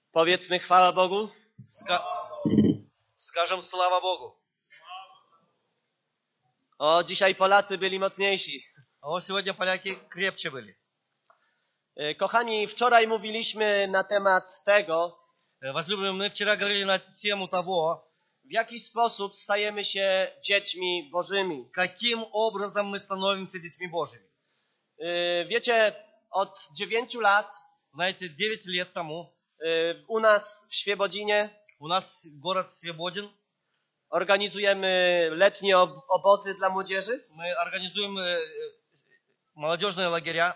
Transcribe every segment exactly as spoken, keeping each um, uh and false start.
Powiedzmy chwała Bogu. Ска... Скажем слава Богу. O, dzisiaj Polacy byli mocniejsi. А вот сегодня поляки крепче были. E, Kochani, wczoraj mówiliśmy na temat tego, Э, Возлюбленные, мы вчера говорили на тему того, w jaki sposób stajemy się dziećmi Bożymi. каким образом мы становимся детьми Божьими. E, Wiecie, od dziewięciu lat Знаете, девять лет тому e, u nas w Świebodzinie у нас город Свободин, organizujemy letnie ob- obozy dla młodzieży мы организуем э, э, молодежные лагеря.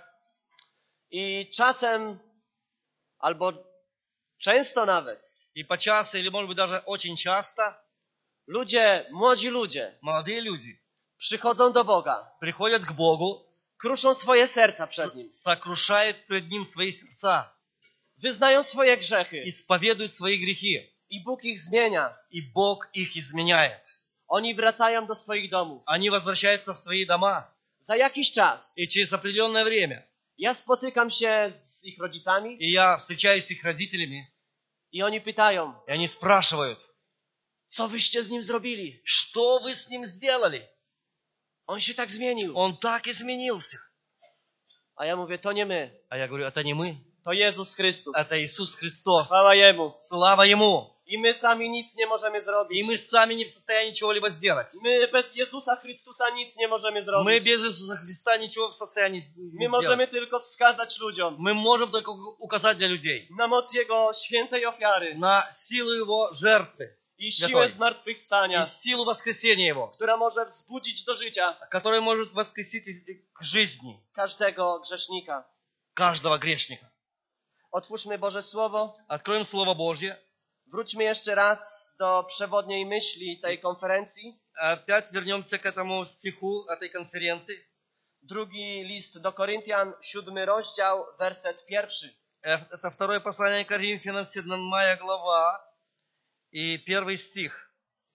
i czasem, albo często nawet, И по часу, или может быть даже очень часто, ludzie, młodzi ludzie молодые люди przychodzą do Boga, приходят к Богу, kruszą swoje serca przed Nim, сокрушают пред Ним свои сердца, wyznają swoje grzechy исповедуют свои грехи, i Bóg ich zmienia. и Бог их изменяет. Oni wracają do swoich domów. Они возвращаются в свои дома, Za jakiś czas и через определенное время, ja spotykam się z ich rodzicami и я встречаюсь с их родителями, i oni pytają, и они спрашивают, co wyście z nim zrobili? что вы с ним сделали? On się tak zmienił. Он так изменился. A ja mówię, to nie my, А я говорю, это не мы, to Jezus Chrystus. это Иисус Христос. Chwała Jemu. Слава Ему. I my sami nic nie możemy И zrobić. мы сами не в состоянии чего-либо сделать. My bez Jezusa Chrystusa nic nie możemy Мы zrobić. без Иисуса Христа ничего в состоянии не My сделать. możemy tylko wskazać ludziom Мы можем только указать для людей na moc Jego świętej ofiary на силу Его жертвы i siłę Готові. zmartwychwstania, и силу воскресения Его, która może wzbudzić do życia которая может воскресить к жизни każdego grzesznika. каждого грешника. Otwórzmy Boże Słowo. Откроем Слово Божье. Wróćmy jeszcze raz do przewodniej myśli tej konferencji. Опять вернемся к этому стиху этой конференции. Drugi list do Koryntian, siódmy rozdział, werset pierwszy. Это второе послание Коринфянам, седьмая глава и первый стих.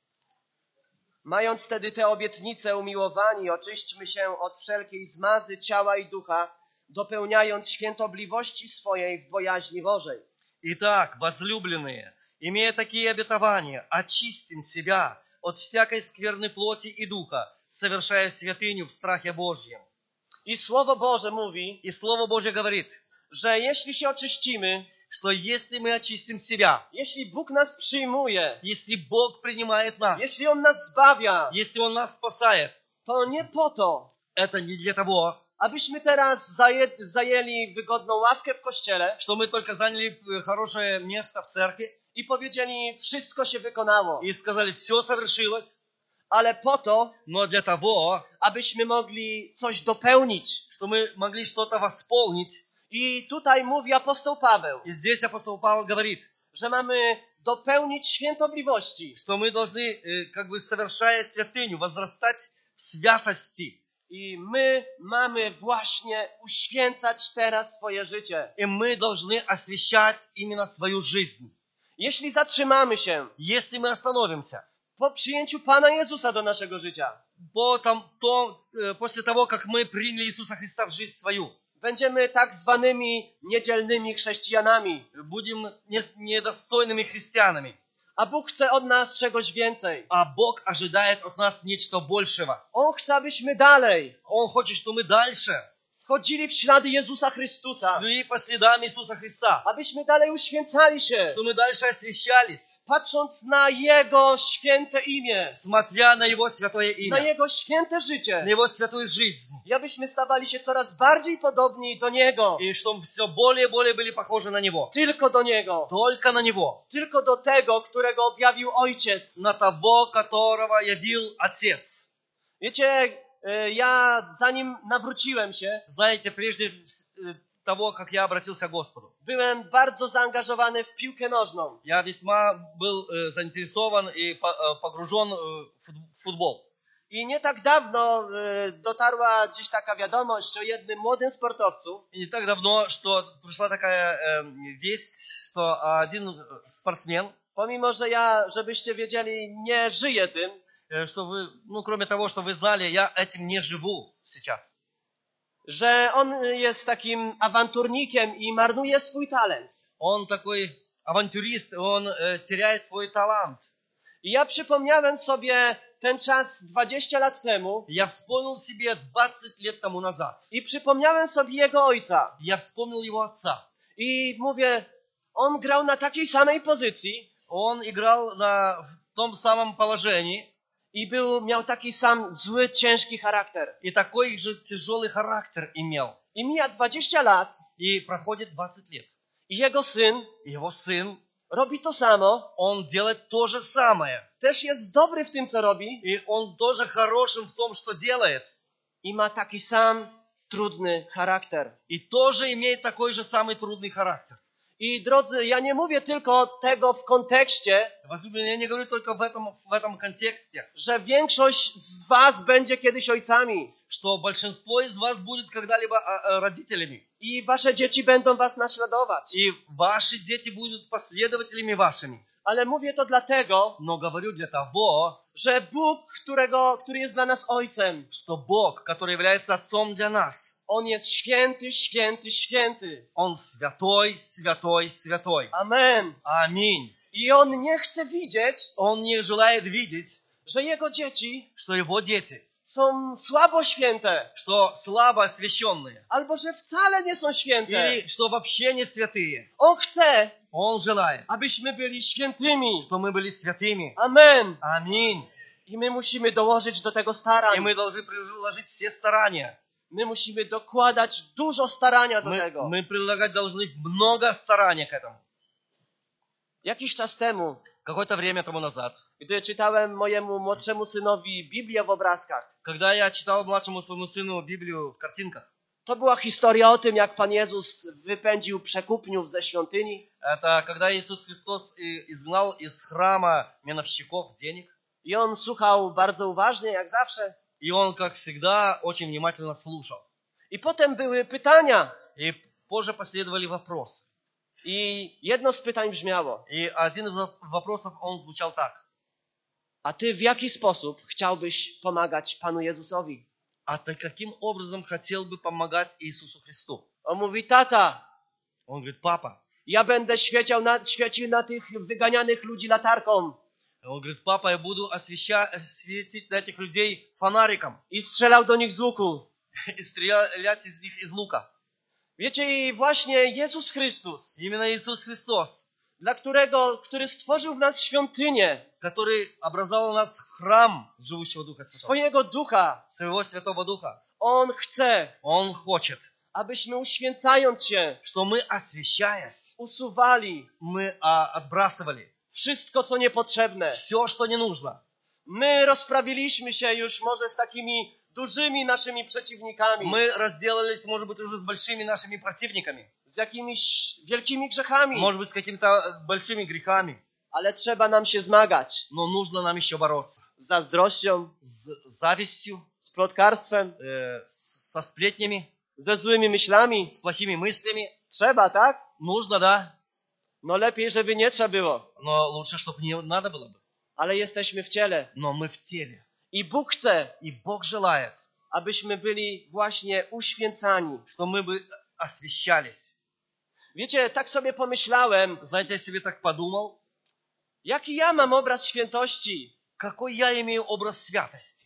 Mając tedy te obietnice, umiłowani, oczyśćmy się od wszelkiej zmazy ciała i ducha, dopełniając świętobliwości swojej w bojaźni Bożej. Итак, возлюбленные, имея такие обетования, очистим себя от всякой скверной плоти и духа, совершая святыню в страхе Божьем. I Słowo Boże mówi, И Слово Божье говорит, że jeśli się oczyścimy, что если мы очистим себя, jeśli Bóg nas przyjmuje, если Бог принимает нас, jeśli On nas zbawia, если Он нас спасает, to nie po to, это не для того, abyśmy teraz zaję, zajęli wygodną ławkę w kościele что мы только заняли хорошее место в церкви i powiedzieli, wszystko się wykonało, и сказали, все совершилось, ale po to, но для того, abyśmy mogli coś dopełnić. что мы могли что-то восполнить. I tutaj mówi apostoł Paweł, И здесь апостол Павел говорит, że mamy dopełnić świętobliwości. что мы должны, как бы совершая святыню, возрастать в святости. I my mamy właśnie uświęcać teraz swoje życie. И мы должны освящать именно свою жизнь. Jeśli zatrzymamy się Если мы остановимся, po przyjęciu Pana Jezusa do naszego życia, по там, то, после того, как мы приняли Иисуса Христа в жизнь свою, będziemy tak zwanymi niedzielnymi chrześcijanami. будем недостойными христианами. A Bóg chce od nas czegoś więcej. А Бог ожидает от нас нечто большего. On chce, abyśmy dalej Он хочет, чтобы мы дальше wchodzili w ślady Jezusa Chrystusa. шли по следам Иисуса Христа. Abyśmy dalej uświęcali się, Чтобы мы дальше освящались, patrząc na Jego święte imię, смотря на Его святое na имя, Jego święte życie. на Его святую жизнь. I abyśmy stawali się coraz bardziej podobni do Niego. И чтобы все более и более были похожи на Него. Tylko do Niego. Только на Него. Tylko do tego, którego objawił Ojciec. На того, которого явил Отец. Wiecie, ja zanim nawróciłem się, Знаете, прежде того, как я обратился к Господу, byłem bardzo zaangażowany w piłkę nożną. я весьма был заинтересован и погружен в футбол. I nie tak dawno dotarła gdzieś taka wiadomość o jednym młodym sportowcu. И не так давно, что пришла такая весть, что один спортсмен, Pomimo, że ja, żebyście wiedzieli, nie żyję tym, что вы, ну, кроме того, что вы знали, я этим не живу сейчас. Że on jest takim awanturnikiem i marnuje swój talent. Он такой авантюрист, он э, теряет свой талант. I ja przypomniałem sobie ten czas dwadzieścia lat temu Я вспомнил себе двадцать лет тому назад. i przypomniałem sobie jego ojca. Я вспомнил его отца. I mówię, on grał na takiej samej pozycji Он играл на в том самом положении i był, miał taki sam zły, ciężki charakter. и такой же тяжелый характер имел. I mija dwadzieścia lat И проходит двадцать лет. i jego syn И его сын, robi to samo, он делает то же самое. też jest dobry w tym, co robi И он тоже хорошим в том, что делает. i ma taki sam trudny charakter. И тоже имеет такой же самый трудный характер. I drodzy, ja nie mówię tylko tego w kontekście, Возлюбленные, я не говорю только в этом, в этом контексте, że większość z was będzie kiedyś ojcami что большинство из вас будет когда-либо а, а, родителями. i wasze dzieci będą was naśladować. И ваши дети будут последователями вашими. Ale mówię to dlatego, Но говорю для того, że Bóg, którego, który jest dla nas Ojcem, что Бог, который является Отцом для нас, On jest święty, święty, święty. Он святой, святой, святой. Amen. Аминь. I On nie chce widzieć, Он не желает видеть, że Jego dzieci что Его дети, są słabo święte, что слабо освященные, albo że wcale nie są święte. или что вообще не святые. On chce, Он желает, abyśmy byli świętymi. что мы были святыми. Amen. Аминь. I my musimy dołożyć do tego И starań. мы должны приложить все старания. My musimy dokładać dużo starania do Мы, tego. мы прилагать должны много старания к этому. Jakiś czas temu, Какое-то время тому назад, gdy czytałem mojemu młodszemu synowi Biblię w obrazkach, когда я читал младшему своему сыну Библию в картинках, to była historia o tym, jak Pan Jezus wypędził przekupniów ze świątyni. это когда Иисус Христос и- изгнал из храма меновщиков денег, I on słuchał bardzo uważnie, jak zawsze. и он, как всегда, очень внимательно слушал. I potem były pytania. И позже последовали вопросы. I jedno z pytań brzmiało: И один из вопросов, он звучал так. a ty w jaki sposób chciałbyś pomagać Panu Jezusowi? А ты каким образом хотел бы помогать Иисусу Христу? On mówi: tata, Он говорит, папа. ja będę świeciał na, świecił na tych wyganianych ludzi latarką Он говорит, папа, я буду освещать, светить на этих людей фонариком i strzelał do nich z łuku. и стрелять из них из лука. Wiecie, i właśnie Jezus Chrystus, Именно Иисус Христос, dla którego, który stworzył w nas świątynię который образовал у нас храм живущего Духа Святого, swojego Ducha, своего Святого Духа. On chce, Он хочет, abyśmy uświęcając się, что мы, освящаясь, usuwali мы а, отбрасывали wszystko, co niepotrzebne. все, что не нужно. My rozprawiliśmy się już może z takimi dużymi naszymi przeciwnikami, Мы разделались, может быть, уже с большими нашими противниками, z jakimiś wielkimi grzechami, может быть, с какими-то большими грехами, ale trzeba nam się zmagać но нужно нам еще бороться z zazdrością, с завистью, z plotkarstwem, э, с- со сплетнями, ze złymi myślami. с плохими мыслями. Trzeba, tak? Нужно, да, No lepiej, żeby nie trzeba było, но лучше, чтобы не надо было бы. ale jesteśmy w ciele. Но мы в теле. I Bóg chce, И Бог желает, abyśmy byli właśnie uświęcani. что мы бы освящались. Wiecie, tak sobie pomyślałem, Знаете, я себе так подумал, jaki ja mam obraz świętości. какой я имею образ святости.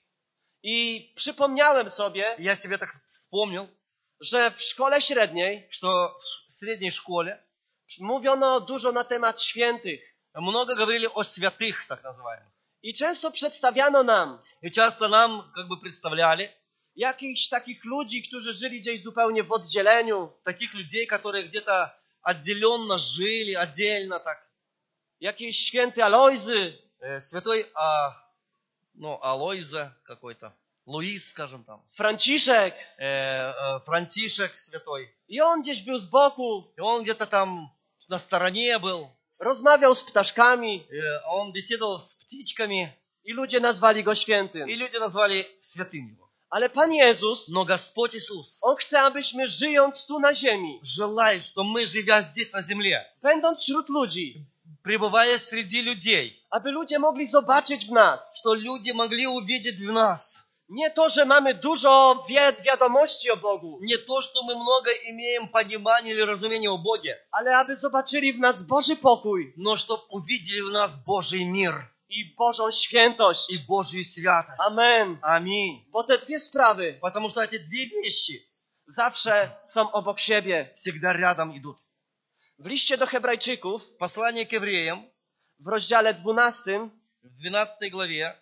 I przypomniałem sobie, Я себе так вспомнил, że w szkole średniej что в ш- средней школе mówiono dużo na temat świętych. много говорили о святых, так называемых. I często przedstawiano nam И часто нам как бы представляли jakichś takich ludzi, którzy żyli gdzieś zupełnie w oddzieleniu. таких людей, которые где-то отделенно жили, отдельно так. Jakiś święty Alojzy, Э, Святой а, ну, Алойза какой-то, Луис, скажем там, Franciszek. э, э, Франтишек святой. I on gdzieś był z boku, И он где-то там на стороне был. rozmawiał z ptaszkami Э, Он беседовал с птичками. i ludzie nazwali go świętym. И люди назвали святым его. Ale Pan Jezus, Но Господь Иисус On chce, abyśmy żyjąc tu na ziemi, желает, что мы, живя здесь на земле, będąc wśród ludzi, пребывая среди людей, aby ludzie mogli zobaczyć w nas что люди могли увидеть в нас Nie to, że mamy dużo wi- wiadomości o Bogu, Не то, что мы много имеем понимания или разумения о Боге, ale aby zobaczyli w nas Boży pokój но чтобы увидели в нас Божий мир i Bożą świętość. и Божью святость. Amen. Аминь. Bo te dwie sprawy Потому что эти две вещи zawsze są obok siebie. всегда рядом идут. W liście do Hebrajczyków Послание к евреям w rozdziale dwunastym, в двенадцатой главе,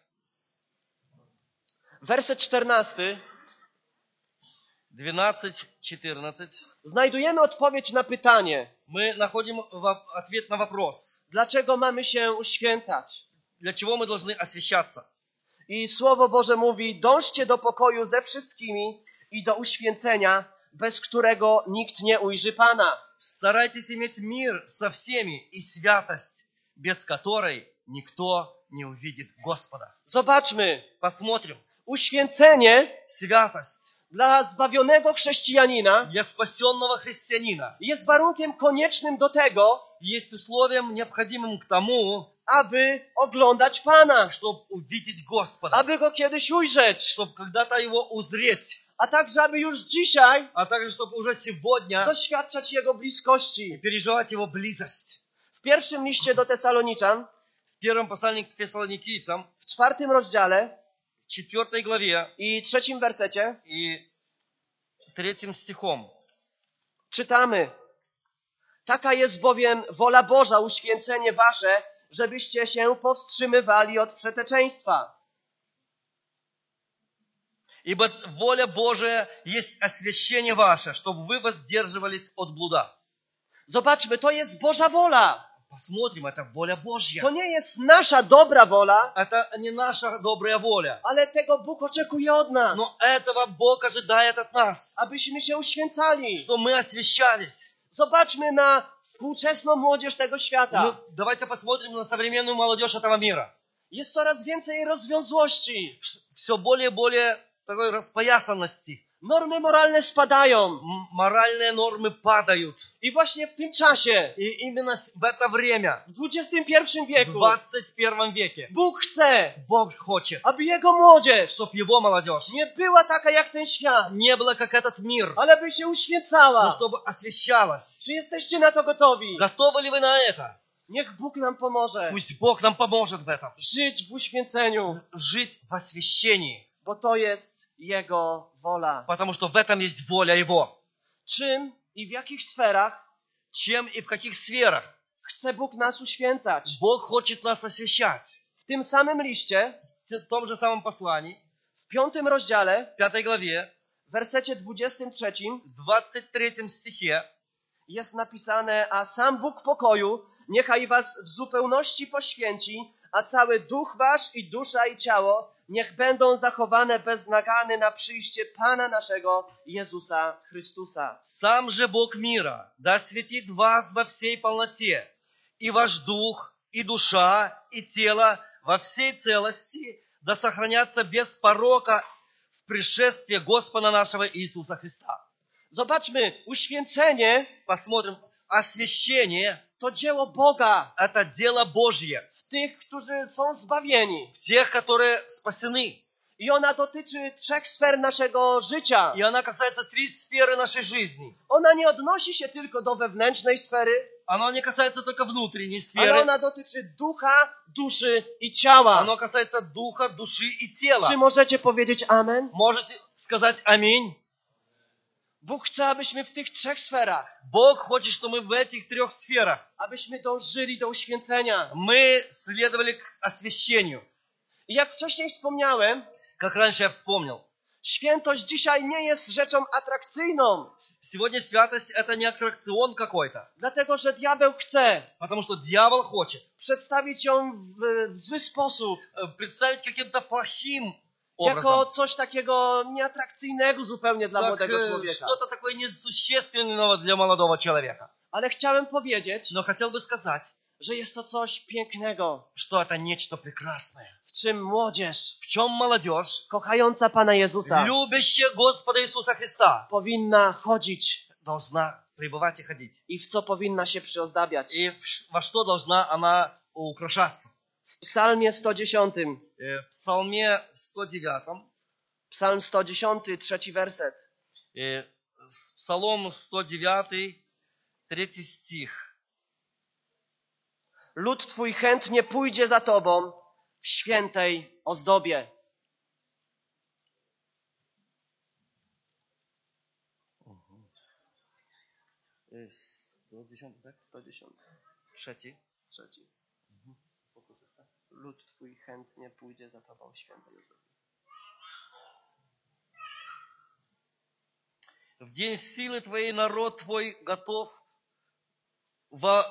werset czternasty, двенадцать четырнадцать, znajdujemy odpowiedź na pytanie, мы находим во- ответ на вопрос, dlaczego mamy się uświęcać. для чего мы должны освящаться. I Słowo Boże mówi, dążcie do pokoju ze wszystkimi i do uświęcenia, bez którego nikt nie ujrzy Pana. Старайтесь иметь мир со всеми и святость, без которой никто не увидит Господа. Zobaczmy, Посмотрим. uświęcenie Святость dla zbawionego chrześcijanina для спасенного христианина jest warunkiem koniecznym do tego, есть условием, необходимым к тому, aby oglądać Pana, чтобы увидеть Господа, aby Go kiedyś ujrzeć, чтобы когда-то Его узреть, a także aby już dzisiaj а также чтобы уже сегодня doświadczać Jego bliskości. переживать Его близость. W pierwszym liście do Tesaloniczan, В первом послании к Фессалоникийцам, w czwartym rozdziale в четвертой главе i trzecim wersecie и третьим стихом czytamy: Taka jest bowiem wola Boża, uświęcenie wasze, żebyście się powstrzymywali od przeteczeństwa. «Ибо воля Божия есть освящение ваше, чтобы вы воздерживались от блуда». Zobaczmy, to jest Boża wola. Посмотрим, это воля Божья. To nie jest nasza dobra wola, Это не наша добрая воля. ale tego Bóg oczekuje od nas, Но этого Бог ожидает от нас, abyśmy się uświęcali. что мы освящались. Zobaczmy na współczesną młodzież tego Ну, świata. давайте посмотрим на современную молодежь этого мира. Jest coraz więcej rozwiązłości. Все более и более такой распоясанности. Normy moralne spadają. М- Моральные нормы падают. I właśnie w tym czasie, И именно с- в это время, w dwudziestym pierwszym в wieku, двадцать первом веке, Bóg chce, Бог хочет, aby Jego młodzież чтобы Его молодежь nie była taka jak ten świat, не была как этот мир, ale by się но uświęcała. чтобы освящалась. Czy jesteście na to gotowi? Готовы ли вы на это? Niech Bóg nam pomoże Пусть Бог нам поможет в этом. żyć w uświęceniu, Жить в освящении, bo to jest Jego wola. потому что в этом есть воля Его. Czym i w jakich sferach Чем и в каких сферах chce Bóg nas uświęcać? Бог хочет нас освящать. W tym samym liście, В том же самом послании, w piątym rozdziale, в пятой главе, w wersecie dwudziestym trzecim, в двадцать третьем стихе jest napisane: a sam Bóg pokoju niechaj was w zupełności poświęci, a cały duch wasz i dusza i ciało niech będą zachowane bez nagany na przyjście Pana naszego Jezusa Chrystusa. «Сам же Бог мира да осветит вас во всей полноте, и ваш дух, и душа, и тело во всей целости, да сохранятся без порока в пришествии Господа нашего Иисуса Христа». Zobaczmy, uświęcenie Посмотрим, освящение to dzieło Boga – это дело Божье w tych, którzy są zbawieni. в тех, которые спасены. I ona dotyczy trzech sfer naszego życia. И она касается три сферы нашей жизни. Ona nie odnosi się tylko do wewnętrznej sfery, Оно не касается только внутренней ale сферы. ona dotyczy ducha, duszy i ciała. Оно касается духа, души и тела. Czy możecie powiedzieć amen? Можете сказать аминь? Bóg chce, abyśmy w tych trzech sferach, Бог хочет, чтобы мы в этих трех сферах abyśmy dążyli do uświęcenia. мы следовали к освящению. I jak wcześniej wspomniałem, Как раньше я вспомнил. świętość dzisiaj nie jest rzeczą atrakcyjną, С- Сегодня святость это не аттракцион какой-то. dlatego że diabeł chce Потому что дьявол хочет przedstawić ją w, w zły sposób, э, представить каким-то плохим jako образом. coś takiego nieatrakcyjnego zupełnie dla Как młodego э, człowieka. что-то такое несущественного для молодого человека. Ale chciałem powiedzieć, Но хотел бы сказать, że jest to coś pięknego, что это нечто прекрасное. w czym młodzież В чем молодежь, kochająca Pana Jezusa любящая Господа Иисуса Христа, powinna chodzić должна пребывать и ходить. i w co powinna się przyozdabiać. И в ш- во что должна она украшаться. W psalmie sto dziesiątym Э, В Псалме сто девятом Psalm sto dziesiąty, trzeci werset. И Псалом сто девятый, третий стих. Lud Twój chętnie pójdzie za Tobą w świętej ozdobie. sto dziesiąty, tak? sto dziesiąty, Trzeci. trzeci. Lud Twój chętnie pójdzie za Tobą w świętej ozdobie. В день силы Твоей народ Твой готов во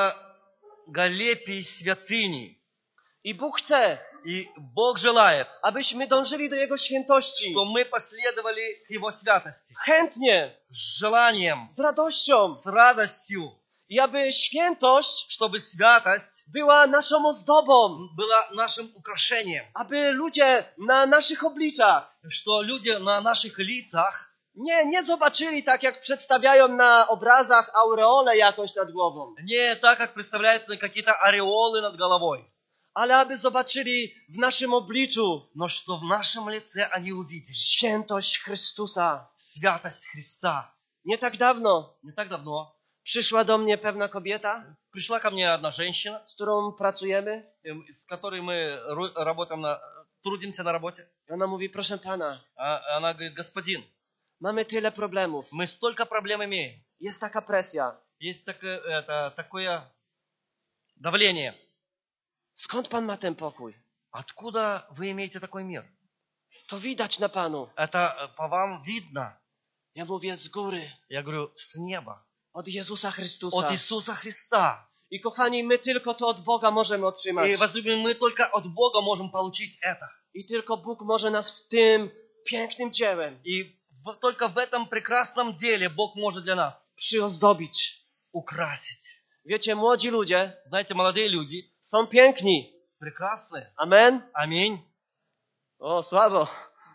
благолепии святыни. I Bóg chce, И Бог желает, abyśmy dążyli do Jego świętości. что мы последовали к Его святости. Chętnie, С желанием, z radością. с радостью, I aby świętość чтобы святость była naszą ozdobą. была нашим украшением. Aby ludzie na naszych obliczach Что люди на наших лицах nie, nie zobaczyli tak, jak przedstawiają na obrazach aureolę jakąś nad głową. не так, как представляют какие-то ореолы над головой, Ale aby zobaczyli w naszym obliczu но что в нашем лице они увидели świętość Chrystusa. святость Христа. Nie tak dawno Не так давно przyszła do mnie pewna kobieta, пришла ко мне одна женщина, z którą pracujemy. эм, с которой мы ру- работаем на, трудимся на работе. I ona mówi, proszę pana, А она говорит: господин, mamy tyle problemów. мы столько проблем имеем. Jest taka presja. Есть такое, это, такое давление. Skąd pan ma ten pokój? Откуда вы имеете такой мир? To widać na panu. Это э, по вам видно. Ja mówię z góry, Я говорю, с неба. od Jezusa Chrystusa. От Иисуса Христа. I kochani, my tylko to od Boga możemy otrzymać. И, возлюбленные, мы только от Бога можем получить это. I tylko Bóg może nas w tym pięknym dziełem И в- только в этом прекрасном деле Бог может для нас przyozdobić. украсить. Wiecie, młodzi ludzie Знаете, молодые люди są piękni. прекрасные. Amen? Аминь. O, słabo.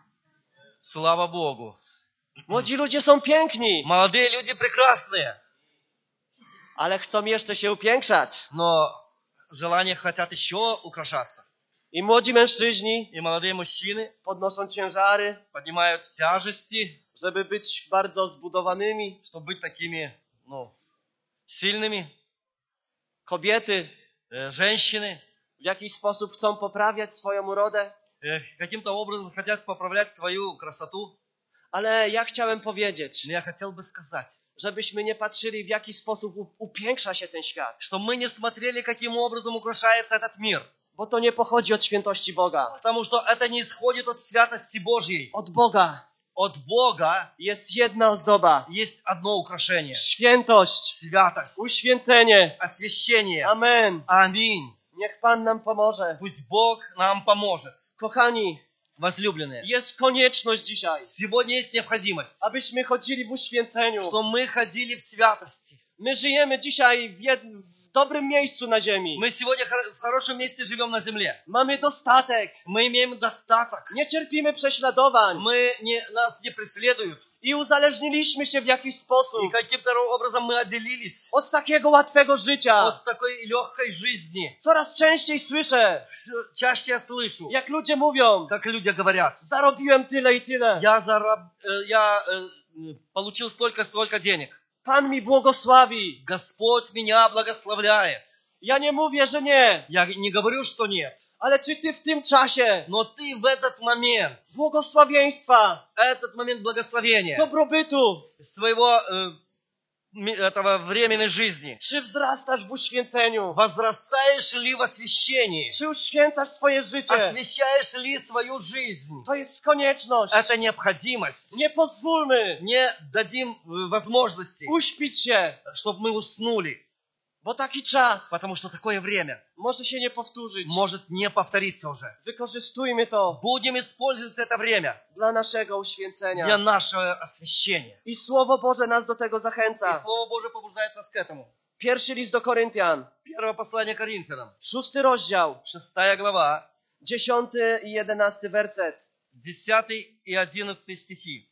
Слава Богу. Młodzi ludzie są piękni, Молодые люди прекрасные. ale chcą jeszcze się upiększać. Но желания хотят еще украшаться. I młodzi mężczyźni И молодые мужчины podnoszą ciężary, поднимают тяжести, żeby być bardzo zbudowanymi. чтобы быть такими, ну, сильными. Kobiety Э, Женщины w jakiś sposób chcą poprawiać swoją urodę. э, каким-то образом хотят поправлять свою красоту. Ale ja chciałem powiedzieć, Но я хотел бы сказать, żebyśmy nie patrzyli, w jaki sposób u- upiększa się ten świat. что мы не смотрели, каким образом украшается этот мир. Bo to nie pochodzi od świętości Boga. Потому что это не исходит от святости Божьей. Od Boga От Бога jest jedna ozdoba. есть одно украшение. Świętość, Святость, uświęcenie. освящение. Amen. Аминь. Niech Pan nam pomoże. Пусть Бог нам поможет. Kochani, Возлюбленные, jest konieczność dzisiaj, сегодня есть необходимость, abyśmy chodzili w uświęceniu. что мы ходили в святости. My żyjemy dzisiaj w, jed... w dobrym miejscu na ziemi. Мы сегодня хор- в хорошем месте живем на земле. Mamy dostatek. Мы имеем достаток. Nie cierpimy prześladowań. Мы не, нас не преследуют. I uzależniliśmy się w jakiś sposób И каким-то образом мы отделились od takiego łatwego życia. от такой легкой жизни. Coraz częściej słyszę, Всё чаще я слышу, jak ludzie mówią, как люди говорят: zarobiłem tyle i tyle. я, зараб... э, я э, получил столько-столько денег. Pan mi błogosławi. Господь меня благословляет. Ja nie mówię, że nie, Я не говорю, что нет. ale czy ty w tym czasie Но ты в этот момент, błogosławieństwa, этот момент благословения, dobrobytu, своего э, ми- этого временной жизни, czy wzrastasz w uświęceniu? возрастаешь ли в освящении? Czy uświęcasz swoje życie? Освящаешь ли свою жизнь? To jest konieczność. Это необходимость. Nie pozwólmy Не dадим э, возможности, uśpić się, чтобы мы уснули. bo taki czas Потому что такое время może się nie powtórzyć. может не повториться уже. Wykorzystujmy to Будем использовать это время dla naszego для uświęcenia. нашего освящения. I Słowo Boże nas do tego И zachęca. Слово Божие побуждает нас к этому. Pierwszy list do Koryntian, Первое послание Коринфянам, szósty rozdział, шестая глава, dziesiąty i jedenasty werset. десятый и одиннадцатый стихи.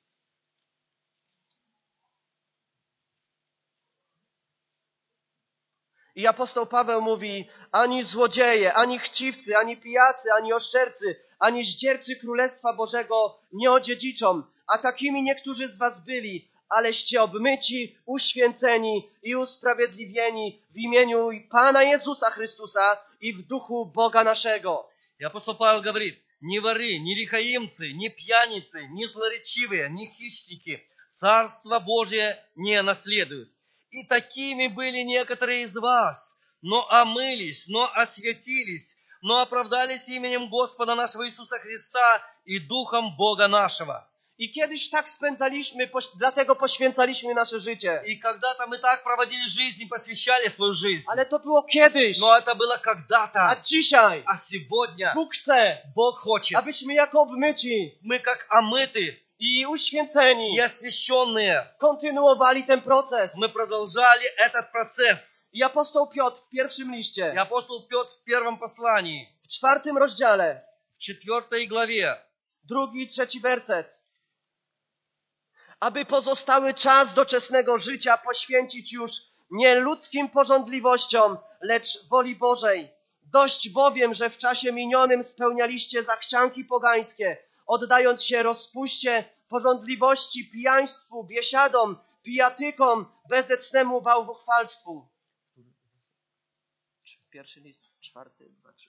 I apostoł Paweł mówi, ani złodzieje, ani chciwcy, ani pijacy, ani oszczercy, ani zdziercy Królestwa Bożego nie odziedziczą, a takimi niektórzy z was byli, aleście obmyci, uświęceni i usprawiedliwieni w imieniu Pana Jezusa Chrystusa i w duchu Boga naszego. И апостол Павел говорит, ни воры, ни лихаимцы, ни пьяницы, ни злоречивые, ни хищники Царство Божие не наследуют. И такими были некоторые из вас, но омылись, но осветились, но оправдались именем Господа нашего Иисуса Христа и Духом Бога нашего. I kiedyś tak spędzaliśmy, poś- dlatego poświęcaliśmy nasze życie. И когда-то мы так проводили жизнь и посвящали свою жизнь. Ale to było kiedyś. Но это было A когда-то. dzisiaj А сегодня Bóg chce, Бог хочет. abyśmy jako obmyci Мы как омыты i uświęceni и освященные. kontynuowali ten proces. Мы продолжали этот процесс. I apostoł Piotr w pierwszym И liście, апостол Петр в первом послании, w czwartym rozdziale, в четвертой главе, drugi i trzeci werset. Aby pozostały czas doczesnego życia poświęcić już nie ludzkim pożądliwościom, lecz woli Bożej. Dość bowiem, że w czasie minionym spełnialiście zachcianki pogańskie, oddając się rozpuście, pożądliwości, pijaństwu, biesiadom, pijatykom, bezecnemu bałwochwalstwu. Pierwszy list, czwarty, dwa, trzy.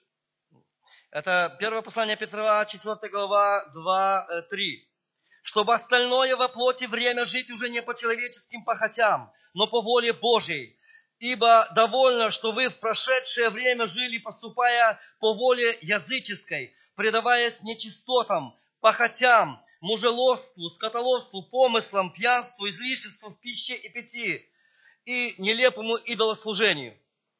это первое послание Петра, четвёртая глава, два три. Чтобы остальное во плоти время жить уже не по человеческим похотям, но по воле Божьей. Ибо довольно, что вы в прошедшее время жили, поступая по воле языческой, предаваясь нечистотам, похотям, мужелоству, скотоловству, помыслам, пьянству, излишеству в пище и питье, и нелепому идолослужению.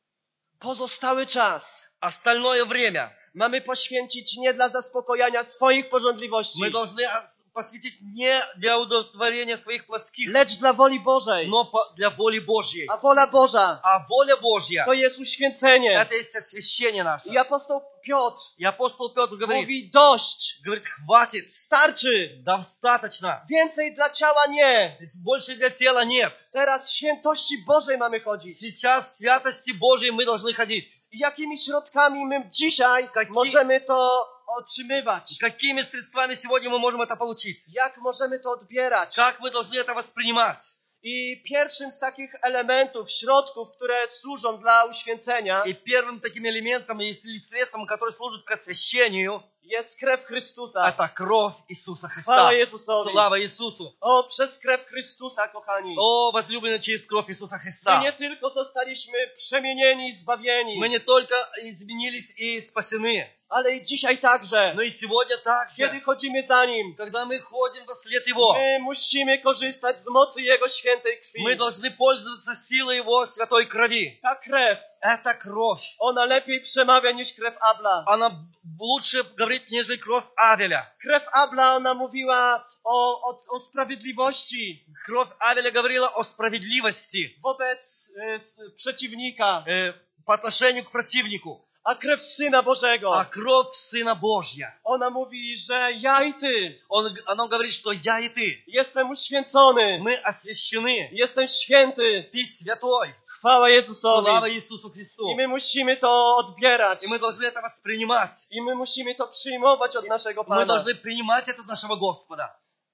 Pozostały czas Остальное время mamy poświęcić nie dla zaspokojania swoich pożądliwości, мы должны посвятить не для удовлетворения своих плотских, lecz dla woli Bożej. но по- для воли Божьей. A wola Boża А воля Божья to jest uświęcenie. это есть освящение наше. I apostoł Piotr И апостол Петр говорит, mówi dość, говорит, хватит, starczy, достаточно, więcej dla ciała nie. больше для тела нет. Teraz w świętości Bożej mamy chodzić. Сейчас в святости Божьей мы должны ходить. I jakimi środkami my dzisiaj Jaki- możemy to otrzymywać? Какими средствами сегодня мы можем это получить? Jak możemy to odbierać? Как мы должны это воспринимать? I pierwszym z takich elementów, środków, które służą dla uświęcenia, И первым таким элементом или средством, которое служит к освящению, jest krew Chrystusa. это кровь Иисуса Христа. Chwała Jezusowi. Слава Иисусу. O, przez krew Chrystusa, kochani. О, возлюбленные, через кровь Иисуса My Христа. nie tylko zostaliśmy przemienieni, zbawieni, Мы не только изменились и спасены, ale i dzisiaj także, но и сегодня kiedy также, chodzimy za Nim, когда мы ходим во след Его, my musimy korzystać z mocy Jego świętej krwi. мы должны пользоваться силой Его святой крови. Ta krew, Это кровь. ona lepiej przemawia niż krew Abla. Она лучше говорит, нежели кровь Авеля. Krew Abla, ona mówiła o, o, o sprawiedliwości Кровь Авеля говорила о справедливости wobec e, s- przeciwnika, э, по отношению к противнику. a krew Syna Bożego, А кровь Сына Божья, ona mówi, że ja i Ty Он, она говорит, что я и ты, jestem uświęcony, мы освящены. jestem święty. Ты святой. Chwała Jezusowi. Слава Иисусу Христу. I my musimy to odbierać. И мы должны это воспринимать. I my musimy to przyjmować od naszego Мы Pana. должны принимать это от нашего Господа.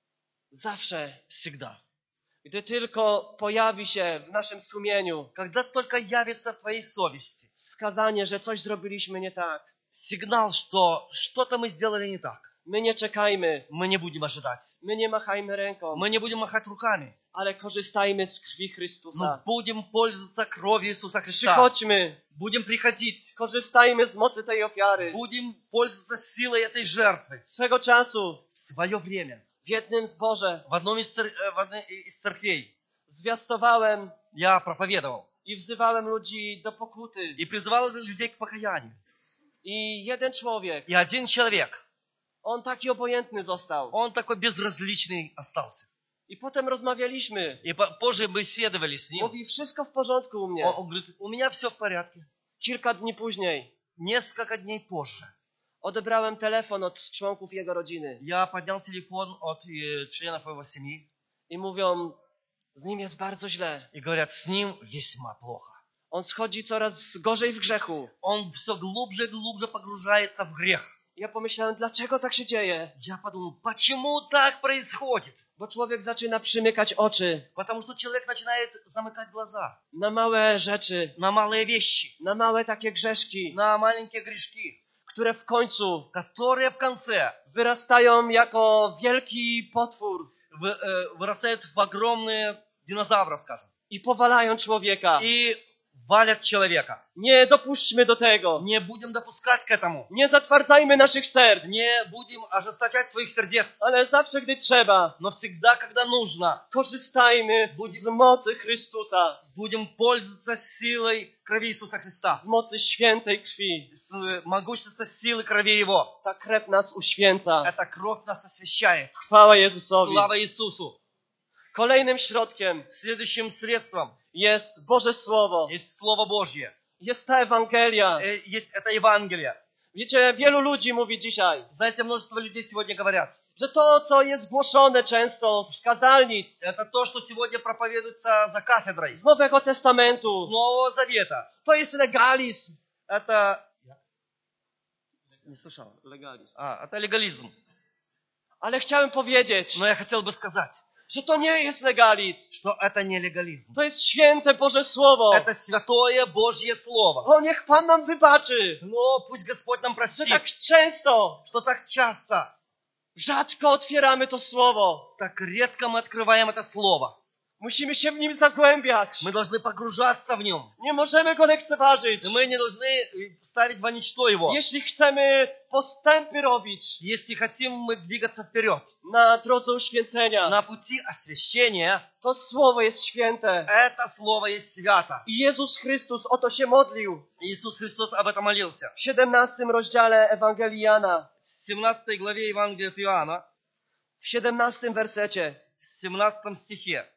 Zawsze, Всегда. gdy tylko pojawi się w naszym sumieniu Когда только явится в твоей совести wskazanie, że coś zrobiliśmy nie tak, сигнал, что что-то мы сделали не так, my nie czekajmy, мы не будем ожидать. my nie machajmy ręką, Мы не будем махать руками, ale korzystajmy z krwi но Chrystusa. будем пользоваться кровью Иисуса Христа. Przychodźmy, Будем приходить. korzystajmy z mocy tej ofiary. Будем пользоваться силой этой жертвы Swego czasu в свое время. w jednym zborze В одном из, цер- э, в одной из церквей zwiastowałem я проповедовал i wzywałem ludzi do pokuty. и призывал людей к покаянию. I jeden człowiek, И один человек, on taki obojętny został. он такой безразличный остался. I potem rozmawialiśmy. И по- позже беседовали с ним. Mówi, wszystko w porządku u mnie. Он, он говорит, у меня все в порядке. Kilka dni później Несколько дней позже odebrałem telefon od członków jego rodziny я поднял телефон от э, членов его семьи i mówią, z nim jest bardzo źle. и говорят, с ним весьма плохо. On schodzi coraz gorzej w grzechu. Он все глубже и глубже погружается в грех. Ja pomyślałem, dlaczego tak się dzieje? Я подумал, почему так происходит? Bo człowiek zaczyna przymykać oczy Потому что человек начинает замыкать глаза na małe rzeczy, на малые вещи, na małe takie grzeszki, на маленькие грешки, które w końcu которые в конце wyrastają jako wielki potwór вы- э, вырастают в огромные динозавры, скажем, i powalają człowieka. и валят человека. Nie dopuśćmy do tego. Не будем допускать к этому. Nie zatwardzajmy naszych serc, Не будем ожесточать своих сердец. ale zawsze, gdy trzeba, Но всегда, когда нужно, korzystajmy z mocy Chrystusa, будем пользоваться силой крови Иисуса Христа. z mocy świętej krwi. С могуществом силы крови Его. Ta krew nas uświęca. Эта кровь нас освящает. Chwała Jezusowi. Слава Иисусу. Kolejnym środkiem Следующим средством jest Boże Słowo. есть Слово Божье. Jest ta Ewangelia. Э, Есть это Евангелие. Wiecie, wielu ludzi mówi dzisiaj, Знаете, множество людей сегодня говорят, że to, co jest głoszone często z kazalnic, это то, что сегодня проповедуется за кафедрой. z Nowego С Testamentu, Нового Завета. to jest legalizm. Это... Не слышал. Legalizm. А, это легализм. Ale chciałem powiedzieć, Но я хотел бы сказать, że to nie jest legalizm. что это не легализм. To jest święte Boże Słowo. Это святое Божье Слово. O, niech Pan nam wybaczy, Но пусть Господь нам że простит, tak często, что так часто, rzadko otwieramy to Słowo. так редко мы открываем это Слово. Musimy się w nim zagłębiać. Мы должны погружаться в нем. Nie możemy go lekceważyć. И мы не должны э, ставить во ничто его. Jeśli chcemy postępy robić Если хотим мы двигаться вперед na drodze uświęcenia, на пути освящения, to Słowo jest święte. это Слово есть свято. I Jezus Chrystus o to się modlił Иисус Христос об этом молился. w siedemnastym rozdziale Ewangelii Jana, В семнадцатой главе Евангелия от Иоанна, w siedemnastym wersecie. в семнадцатом стихе.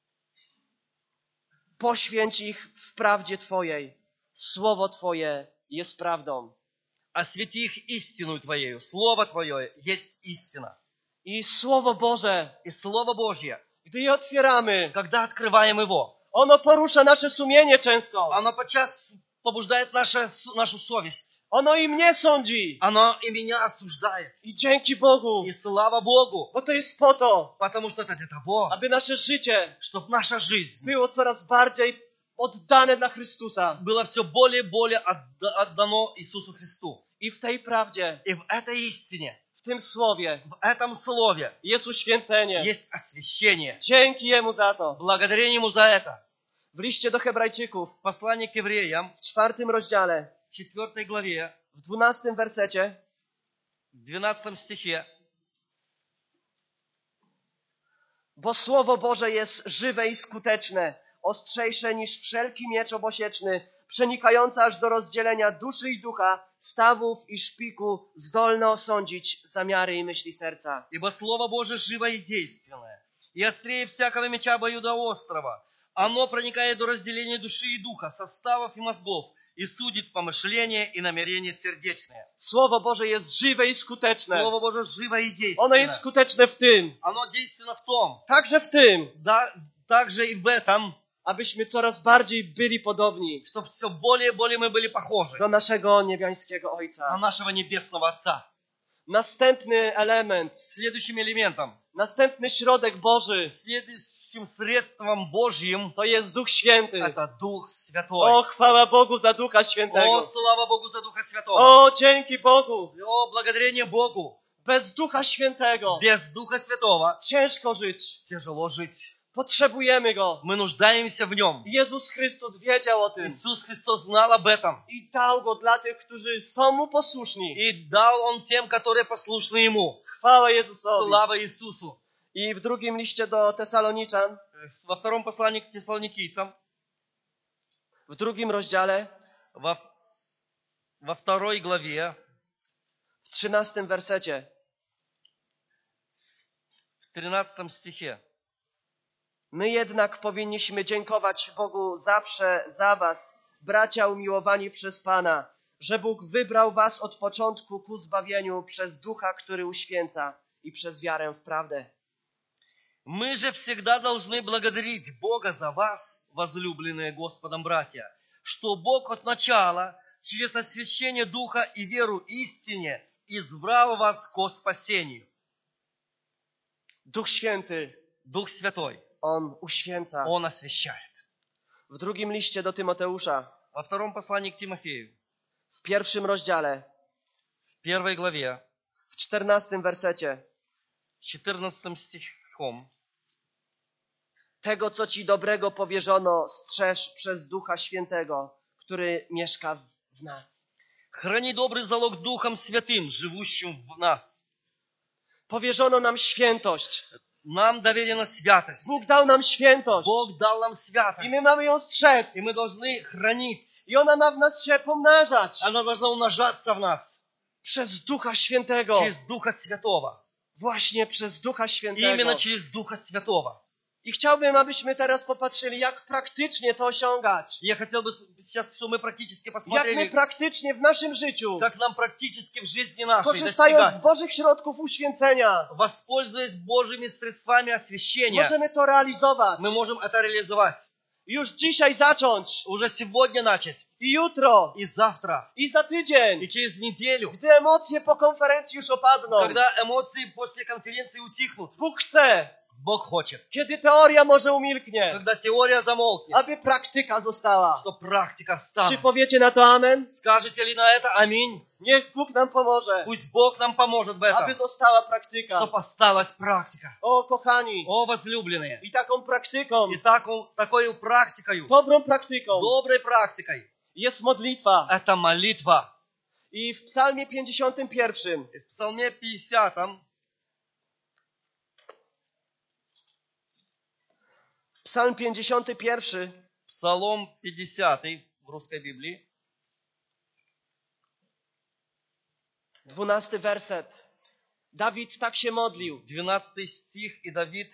Poświęć ich w prawdzie Twojej. Słowo Twoje jest prawdą. «Освети их истину Твоею». Слово Твое есть истина. I Słowo Boże, И Слово Божье, gdy je otwieramy, когда открываем его, ono porusza nasze sumienie często. оно подчас побуждает наша, нашу совесть. Ono i mnie sądzi. Оно и меня осуждает. I dzięki Bogu, И слава Богу, bo to jest po to, потому что это для того, aby nasze życie чтобы наша жизнь było coraz bardziej oddane dla Chrystusa. было все более и более отда- отдано Иисусу Христу. I w tej prawdzie, И в этой истине, w tym Słowie в этом Слове jest uświęcenie. есть освящение. Dzięki Jemu za to. Благодарение Ему за это. W liście do Hebrajczyków, Послание к евреям w czwartym rozdziale, в четвертой главе, w dwunastym wersecie, в двенадцатом стихе. bo Słowo Boże jest żywe i skuteczne, ostrzejsze niż wszelki miecz obosieczny, przenikające aż do rozdzielenia duszy i ducha, stawów i szpiku, zdolne osądzić zamiary i myśli serca. Ибо Слово Божие живо и действенное, и острее всякого меча обоюдоострого. Оно проникает до разделения души и духа, составов и мозгов, и судит помышления и намерения сердечные. Słowo Boże jest żywe i skuteczne. Слово Божие живо и Ono jest действенное. skuteczne w tym, Оно действенно в том, także w tym, да, также и в этом, abyśmy coraz bardziej byli podobni что все более и более мы были похожи do naszego niebiańskiego на Ojca. нашего Небесного Отца. Następny element, Следующим элементом, następny środek Boży следующим средством Божьим, to jest Duch Święty. это Дух Святой. O, chwała Bogu za Ducha О, Świętego. слава Богу за Духа Святого. O, dzięki Bogu. О, благодарение Богу. Bez Ducha Świętego Без Духа Святого ciężko żyć. тяжело жить. Potrzebujemy Go. Мы нуждаемся в Нем. Jezus Chrystus wiedział o tym Иисус Христос знал об этом. i dał Go dla tych, którzy są Mu posłuszni. И дал Он тем, которые послушны Ему. Chwała Jezusowi. Слава Иисусу. I w drugim liście do Tesaloniczan, Во втором послании к Тессалоникийцам, w drugim rozdziale, во, во второй главе, w trzynastym wersecie, в тринадцатом стихе. my jednak powinniśmy dziękować Bogu zawsze za was, bracia umiłowani przez Pana, że Bóg wybrał was od początku ku zbawieniu przez Ducha, który uświęca i przez wiarę w prawdę. Мы же всегда должны благодарить Бога за вас, возлюбленные Господом братья, что Бог от начала через освящение Духа и веру истине избрал вас ко спасению. Duch Święty, Дух Святой, On uświęca. Он освящает. W drugim liście do Tymoteusza, Во втором послании к Тимофею, w pierwszym rozdziale, в первой главе, w czternastym wersecie, четырнадцатым стихом, tego, co ci dobrego powierzono, strzeż przez Ducha Świętego, który mieszka w, w nas. храни добрый залог Духом Святым, живущим в нас. Powierzono nam świętość. Нам доверена святость. Bóg dał nam świętość. Бог дал нам святость. I my mamy ją strzec. И мы должны хранить. I ona ma w nas się pomnażać. Она должна умножаться в нас. Przez Ducha Świętego. Через Духа Святого. Właśnie przez Ducha Świętego. Именно через Духа Святого. I chciałbym, abyśmy teraz popatrzyli, jak praktycznie to osiągać. Я хотел бы сейчас, чтобы мы практически Jak my посмотрели, praktycznie w naszym życiu, как нам практически в жизни нашей korzystając достигать. z Bożych środków uświęcenia, Воспользуясь Божьими средствами освящения, możemy to realizować. мы можем это реализовать. Już dzisiaj zacząć. Уже сегодня начать. I jutro. И завтра. I za tydzień. И через неделю. Gdy emocje po konferencji już opadną. Когда эмоции после конференции утихнут. Bóg chce. Bóg хочет. Kiedy teoria może umilknie. Когда теория замолкнет. Aby praktyka została. Что практика Czy осталась. powiecie na to amen? Скажете ли на это аминь? Niech Bóg nam pomoże. Пусть Бог нам поможет в Aby этом. została praktyka. Чтоб осталась практика. O kochani. О, возлюбленные. I taką praktyką. И таку- такой практикой, Dobrą praktyką. доброй практикой, Jest modlitwa. это молитва. I w psalmie pięćdziesiątym pierwszym. И в Псалме пятидесятом, Psalm pięćdziesiąty pierwszy. Псалом пятидесятый в русской Библии, Dwunasty werset. Dawid tak się modlił. двенадцатый стих, и Давид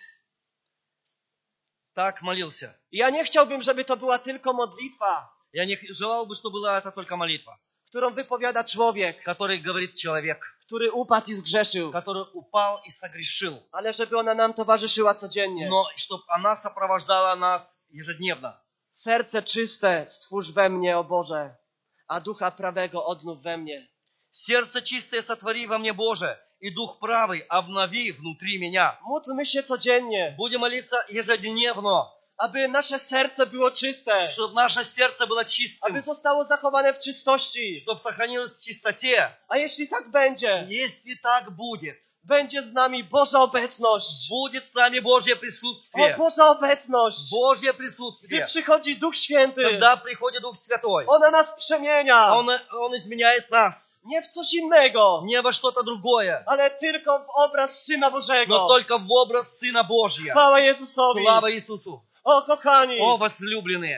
так молился. I ja nie chciałbym, żeby to była tylko modlitwa, Я не х- желал бы, чтобы была это только молитва, którą wypowiada człowiek, который говорит человек, który upadł i zgrzeszył, который упал и согрешил, ale żeby ona nam towarzyszyła codziennie. но чтобы она сопровождала нас ежедневно. Serce czyste stwórz we mnie, o Boże, a ducha prawego odnów we mnie. Сердце чистое сотвори во мне, Боже, и дух правый обнови внутри меня. Módlmy się codziennie, Будем молиться ежедневно, aby nasze serce było czyste, чтобы наше сердце было aby чистым, zostało zachowane w czystości. чтобы сохранилось в чистоте. A jeśli tak będzie, Если так будет, będzie z nami Boża obecność. будет с нами Божье O присутствие. Boża obecność! Божье Gdy присутствие. przychodzi Duch Święty, Когда приходит Дух Святой, ona nas przemienia. Он, Он изменяет нас. Nie w coś innego, Не во что-то другое, ale tylko w obraz Syna но Bożego. только в образ Сына Божьего. Chwała Jezusowi. Слава Иисусу. O kochani, О, возлюбленные.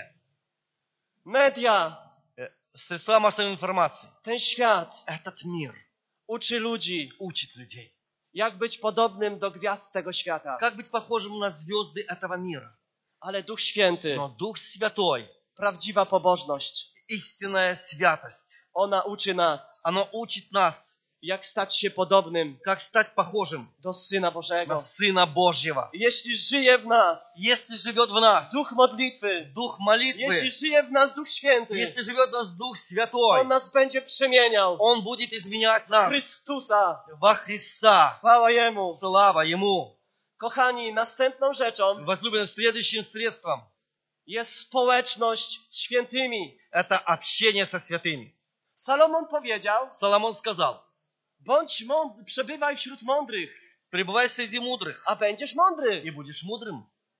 media, Средства массовой информации. ten świat Этот мир uczy ludzi, учит людей. jak być podobnym do gwiazd tego świata. Как быть похожим на звезды этого мира. Ale Duch Święty, Но Дух Святой, prawdziwa pobożność, истинная святость, ona uczy nas, оно учит нас, jak stać się podobnym как стать похожим do Syna Bożego. на Сына Божьего. Jeśli żyje w nas Если живет в нас Duch modlitwy, Дух jeśli молитвы, żyje w nas Duch Święty, если живет в нас Дух On Святой, nas będzie przemieniał. Он будет изменять нас Chrystusa. во Христа. Chwała Jemu. Слава Ему. Kochani, następną rzeczą Возлюбленные, следующим средством jest społeczność z świętymi. это общение со святыми. Salomon powiedział, Соломон сказал, bądź mądry, przebywaj wśród mądrych, пребывай среди мудрых a będziesz mądry. и будешь мудрым.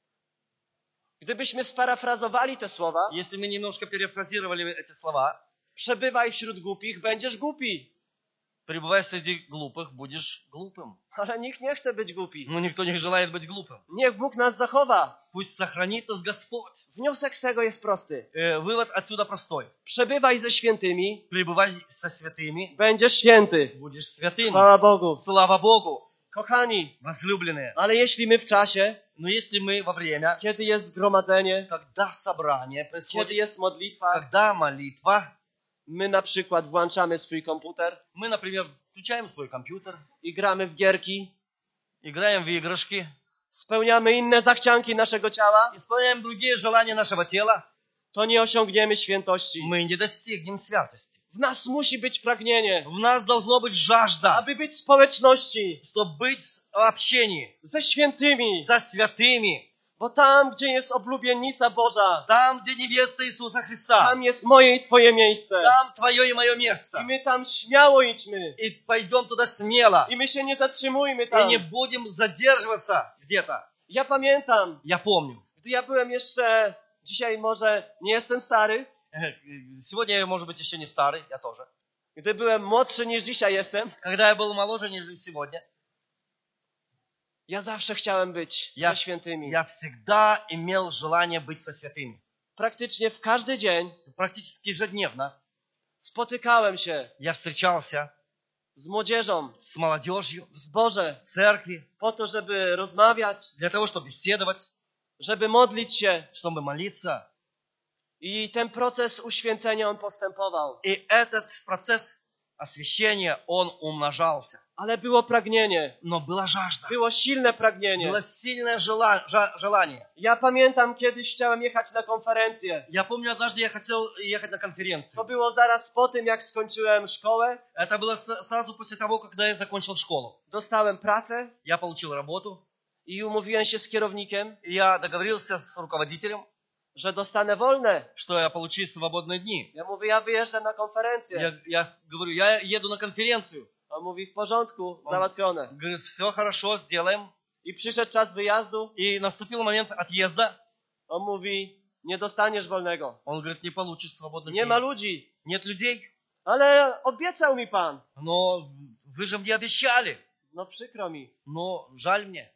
Gdybyśmy sparafrazowali te słowa, Если мы немножко перефразировали эти слова, przebywaj wśród głupich, będziesz głupi. пребывай среди глупых, будешь глупым. Ale nikt nie chce być głupi. Но никто не желает быть глупым. Niech Bóg nas zachowa. Пусть сохранит нас Господь. Wniosek z tego jest prosty. Э, Вывод отсюда простой. Przebywaj ze świętymi, Пребывай со святыми, będziesz święty. будешь святым. Chwała Bogu. Слава Богу, Kochani, возлюбленные. ale jeśli my w czasie, Но если мы во время, kiedy jest zgromadzenie, когда собрание kiedy происходит, jest modlitwa, когда молитва, my na przykład włączamy swój komputer мы, например, включаем свой компьютер, i gramy w gierki, играем в игрушки, spełniamy inne zachcianki naszego ciała, исполняем другие желания нашего тела, to nie osiągniemy świętości. мы не достигнем святости. W nas musi być pragnienie, В нас должно быть жажда, aby być w społeczności чтобы быть в общении ze świętymi. со святыми, Bo tam, gdzie jest oblubienica Boża, там, где невеста Иисуса Христа, tam jest moje i Twoje miejsce. там твое и мое место. I my tam śmiało idźmy. И pойдем туда смело. I my się nie zatrzymujmy И tam. не будем задерживаться где-то. Ja pamiętam, Я помню. gdy ja byłem jeszcze, dzisiaj może nie jestem stary, Сегодня я, может быть, еще не старый, я тоже. gdy byłem młodszy niż dzisiaj jestem, Когда я был моложе, нежели сегодня, ja zawsze chciałem być Ja- ze świętymi. я всегда имел желание быть со святыми. Praktycznie w każdy dzień Практически ежедневно spotykałem się я встречался z młodzieżą с молодежью w zborze в церкви po to, żeby rozmawiać, для того, чтобы беседовать, żeby modlić się. чтобы молиться. I ten proces uświęcenia on postępował. И этот процесс освящения, он умножался. Ale było pragnienie, Но была жажда, było silne pragnienie. было сильное жела- жа- желание. Ja pamiętam, kiedyś chciałem jechać na konferencję. Я помню, однажды я хотел ехать на конференцию. To było zaraz po tym, jak skończyłem szkołę. Это было с- сразу после того, когда я закончил школу. Dostałem pracę Я получил работу. i umówiłem się z kierownikiem, И я договорился с руководителем, że dostanę wolne. что я получу свободные дни. Ja mówię, ja wyjeżdżam na konferencję. Я, я с- говорю, я еду на конференцию. On mówi, w porządku, On- załatwione. Говорит, все хорошо, сделаем. I przyszedł czas wyjazdu. И наступил момент отъезда. On mówi, nie dostaniesz wolnego. Он говорит, не получишь свободных Nie дней. ma ludzi. Нет людей. Ale obiecał mi Pan. Но вы же мне обещали. No przykro mi. Но жаль мне.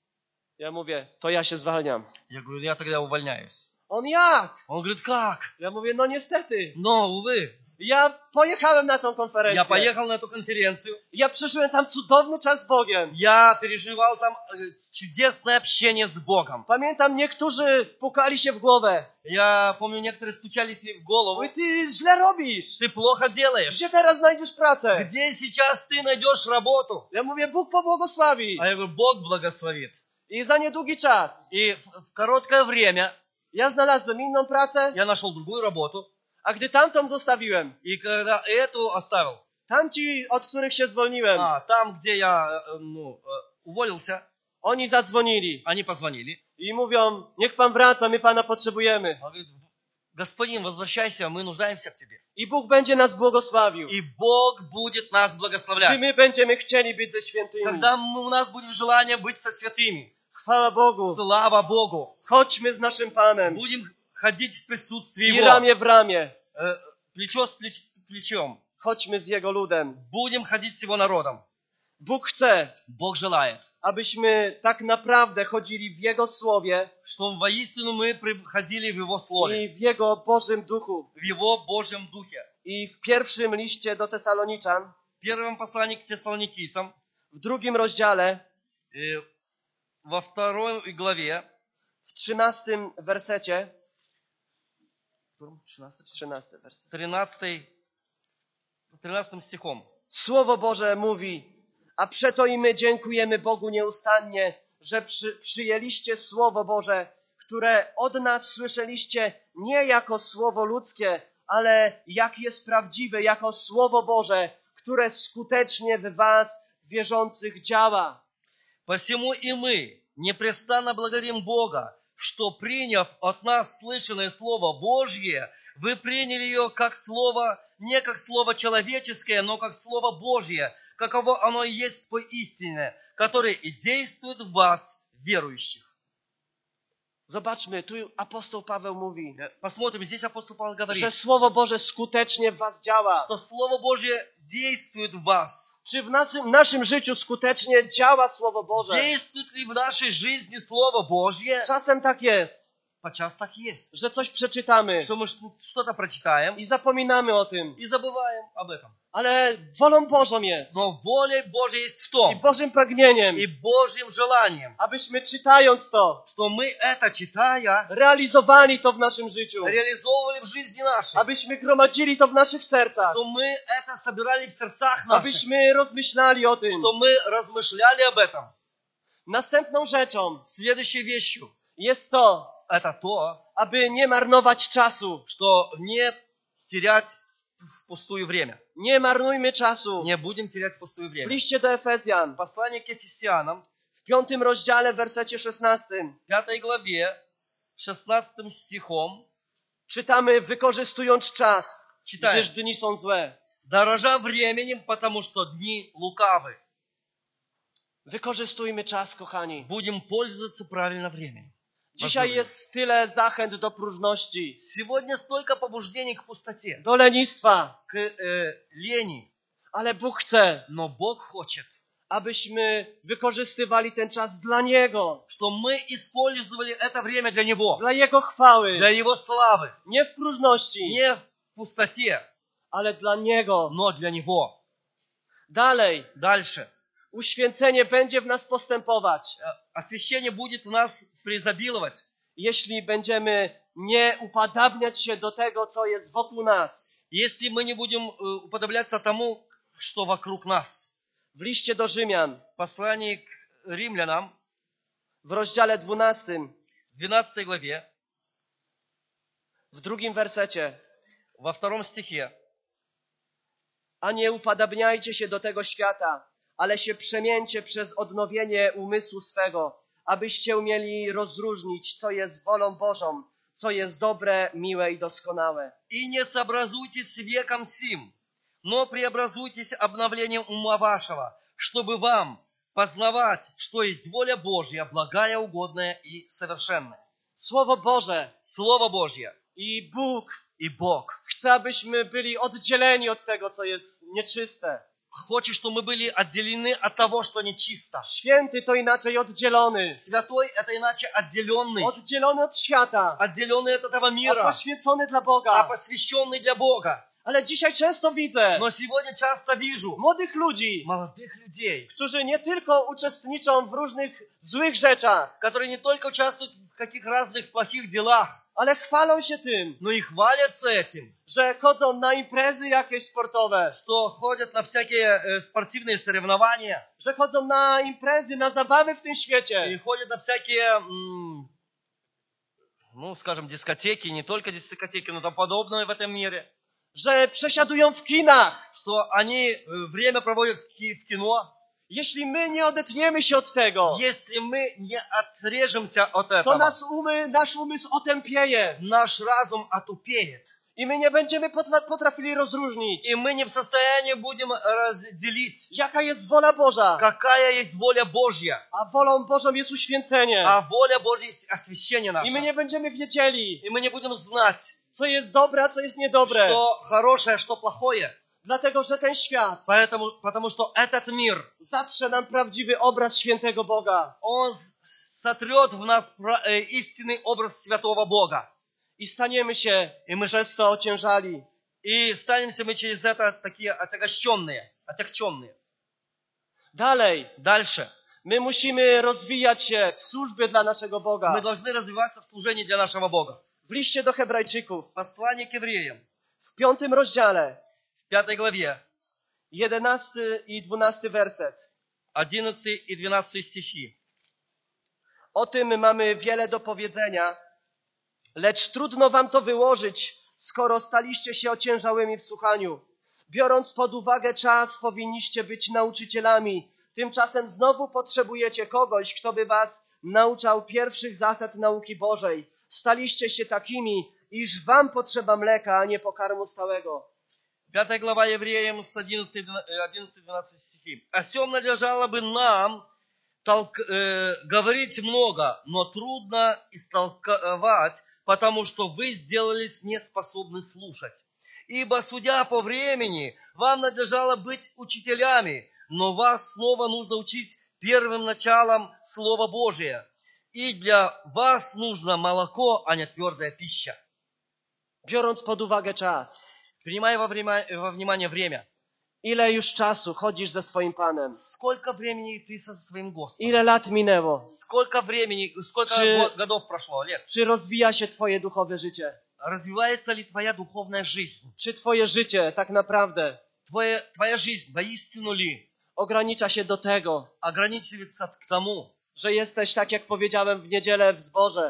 Ja mówię, to ja się zwalniam. Я говорю, я тогда увольняюсь. On jak? Он говорит, как? Ja mówię, no niestety. Но, увы. Ja pojechałem na tą Я konferencję. поехал на эту конференцию. Ja przeżyłem tam cudowny czas z Bogiem. Я переживал там э, чудесное общение с Богом. Pamiętam, niektórzy pukali się w głowę. Я помню, некоторые стучались мне в голову. Mówi, ty źle robisz. Ты плохо делаешь. Gdzie teraz znajdziesz pracę? Где сейчас ты найдешь работу? Ja mówię, Bóg pobłogosławi. А я говорю, Бог благословит. I za niedługi czas И в в короткое время ja znalazłem inną pracę, я нашел другую работу. a gdy tamtą zostawiłem, И когда эту оставил, tamci, od których się zwolniłem, а, там, где я э, ну, э, уволился, oni zadzwonili они позвонили. i mówią, niech Pan wraca, my Pana potrzebujemy. Он говорит, господин, возвращайся, мы нуждаемся в тебе. I Bóg będzie nas błogosławił. И Бог будет нас Gdy благословлять. my będziemy chcieli być ze świętymi. Когда мы- у нас будет желание быть со святыми. Chwała Bogu. Слава Богу. Chodźmy z naszym Panem. Будем ходить в присутствии I Его. ramię w ramię. Э, Плечо с плеч- плечом. Chodźmy z Jego ludem. Будем ходить с Его народом. Bóg chce, Бог желает, abyśmy tak naprawdę chodzili w Jego Słowie чтобы воистину мы приходили в Его Слове, i w Jego Bożym Duchu. в Его Божьем Духе. I w pierwszym liście do Tesaloniczan, В первом послании к Тессалоникийцам, w drugim rozdziale, э, во второй главе, w trzynastym wersecie, trzynasty werset, тринадцатый, тринадцатым стихом. Słowo Boże mówi, a przeto i my dziękujemy Bogu nieustannie, że przy, przyjęliście Słowo Boże, które od nas słyszeliście nie jako Słowo ludzkie, ale jak jest prawdziwe, jako Słowo Boże, które skutecznie w was wierzących działa. Посему и мы непрестанно благодарим Бога, что, приняв от нас слышанное Слово Божье, вы приняли ее как Слово, не как Слово человеческое, но как Слово Божье, каково оно и есть поистине, которое и действует в вас, верующих. Zobaczmy, tu apostoł Paweł mówi, Посмотрим, здесь апостол Павел że говорит, Słowo Boże skutecznie w was działa. что Слово Божье действует в вас. Czy w naszym, naszym życiu skutecznie działa Słowo Boże? Действует ли в нашей жизни Слово Божье? Czasem tak jest, Подчас так есть. że coś przeczytamy Что мы что- что-то прочитаем i zapominamy o tym. и забываем об этом. Ale wolą Bożą jest Но воля Божья есть в i том, Bożym pragnieniem, и Божьим желанием, abyśmy czytając to, что мы это читая, realizowali to w naszym życiu, реализовывали в жизни нашей, abyśmy gromadzili to w naszych sercach, что мы это собирали в сердцах наших, abyśmy rozmyślali o tym. что мы размышляли об этом. Następną rzeczą Следующей вещью jest to, это то, aby nie marnować czasu. что не терять впустую время. Nie marnujmy czasu. Не будем терять впустую W время. liście do Efezjan, Послание к Ефесянам, w piątym rozdziale, w wersecie szesnastym, в пятой главе, шестнадцатым стихом, czytamy, wykorzystując czas, Czytaj. gdyż dni są złe. дорожа временем, потому что дни лукавы. Wykorzystujmy czas, kochani. Будем пользоваться правильно временем. Dzisiaj Возлюбленные. jest tyle zachęt do próżności, Сегодня столько побуждений к пустоте, do lenistwa, к э, лени. ale Bóg chce, Но Бог хочет, abyśmy wykorzystywali ten czas dla Niego, что мы использовали это время для Него, dla Jego chwały, для Его славы. nie w próżności, Не в пустоте, ale dla Niego. но для Него. Dalej, Дальше. uświęcenie będzie w nas postępować, Э, Освящение будет в нас преизобиловать, jeśli będziemy nie upadabniać się do tego, co jest wokół nas. если мы не будем э, уподобляться тому, что вокруг нас. W liście do Rzymian, Послание к римлянам, w rozdziale dwunastym, в двенадцатой главе, w drugim wersecie. во втором стихе. A nie upadabniajcie się do tego świata, ale się przemieńcie przez odnowienie umysłu swego, abyście umieli rozróżnić, co jest wolą Bożą, co jest dobre, miłe i doskonałe. «И не сообразуйтесь с веком сим, но преобразуйтесь обновлением ума вашего, чтобы вам познавать, что есть воля Божья, благая, угодная и совершенная». Słowo Boże Слово Божье i Bóg и Бог chce, abyśmy byli oddzieleni od tego, co jest nieczyste. хочет, чтобы мы были отделены от того, что нечисто. Święty to inaczej oddzielony. Святой – это иначе отделенный, Oddzielony od świata, отделенный от этого a мира, poświęcony dla а Boga. посвященный для Бога. Ale dzisiaj często widzę Но сегодня часто вижу młodych ludzi, молодых людей, którzy nie tylko uczestniczą w różnych złych rzeczach, которые не только участвуют в каких разных плохих делах, ale chwalą się tym, но и хвалятся этим, że chodzą na imprezy jakieś sportowe, что ходят на всякие э, спортивные соревнования, że chodzą na imprezy, na zabawy w tym и świecie, ходят на всякие, м, ну, скажем, дискотеки, не только дискотеки, но тому подобное в этом мире, że przesiadują w kinach. что они э, время проводят в ки- в кино. Jeśli my nie odetniemy się od tego, Если мы не отрежемся от to этого, nas umy, nasz umysł otępieje наш разум отупеет, i my nie będziemy potla- potrafili rozróżnić, и мы не в состоянии будем разделить, jaka jest wola Boża. какая есть воля Божья. A wolą Bożą jest uświęcenie. А воля Божья есть освящение I my наше. nie będziemy wiedzieli, И мы не будем знать, co jest dobre, a co jest niedobre. что хорошее, что плохое. Dlatego, że ten świat Поэтому, потому что этот мир, zatrze nam prawdziwy obraz świętego Boga. он с- сотрет в нас пра- э, истинный образ святого Бога. I staniemy się И мы przez to ociężali. И станемся мы через это такие отягощенные, отягченные. Dalej, Дальше. my musimy rozwijać się w służbie dla naszego Мы Boga. должны развиваться в служении для нашего Бога. W liście do Hebrajczyków, Послание к евреям, w piątym rozdziale, в пятой главе, jedenasty i dwunasty werset. одиннадцатый и двенадцатый стихи. O tym mamy wiele do powiedzenia, lecz trudno wam to wyłożyć, skoro staliście się ociężałymi w słuchaniu. Biorąc pod uwagę czas, powinniście być nauczycielami. Tymczasem znowu potrzebujecie kogoś, kto by was nauczał pierwszych zasad nauki Bożej. Staliście się takimi, iż wam potrzeba mleka, a nie pokarmu stałego. Пятая глава евреям с одиннадцатого-двенадцатого стихи. «О сем надлежало бы нам толк, э, говорить много, но трудно истолковать, потому что вы сделались неспособны слушать. Ибо, судя по времени, вам надлежало быть учителями, но вас снова нужно учить первым началом Слова Божия. И для вас нужно молоко, а не твердая пища». Biorąc pod uwagę czas, Принимая во, время, во внимание время. ile już czasu chodzisz ze swoim Panem? Сколько времени ты со своим Господом? Ile lat minęło? Сколько времени, сколько Czy- го- годов прошло, лет? Czy rozwija się twoje duchowe życie? Развивается ли твоя духовная жизнь? Czy twoje życie tak naprawdę Твоя, твоя жизнь воистину ли ogranicza się do tego, ограничивается к тому, że jesteś, tak jak powiedziałem w niedzielę w zborze,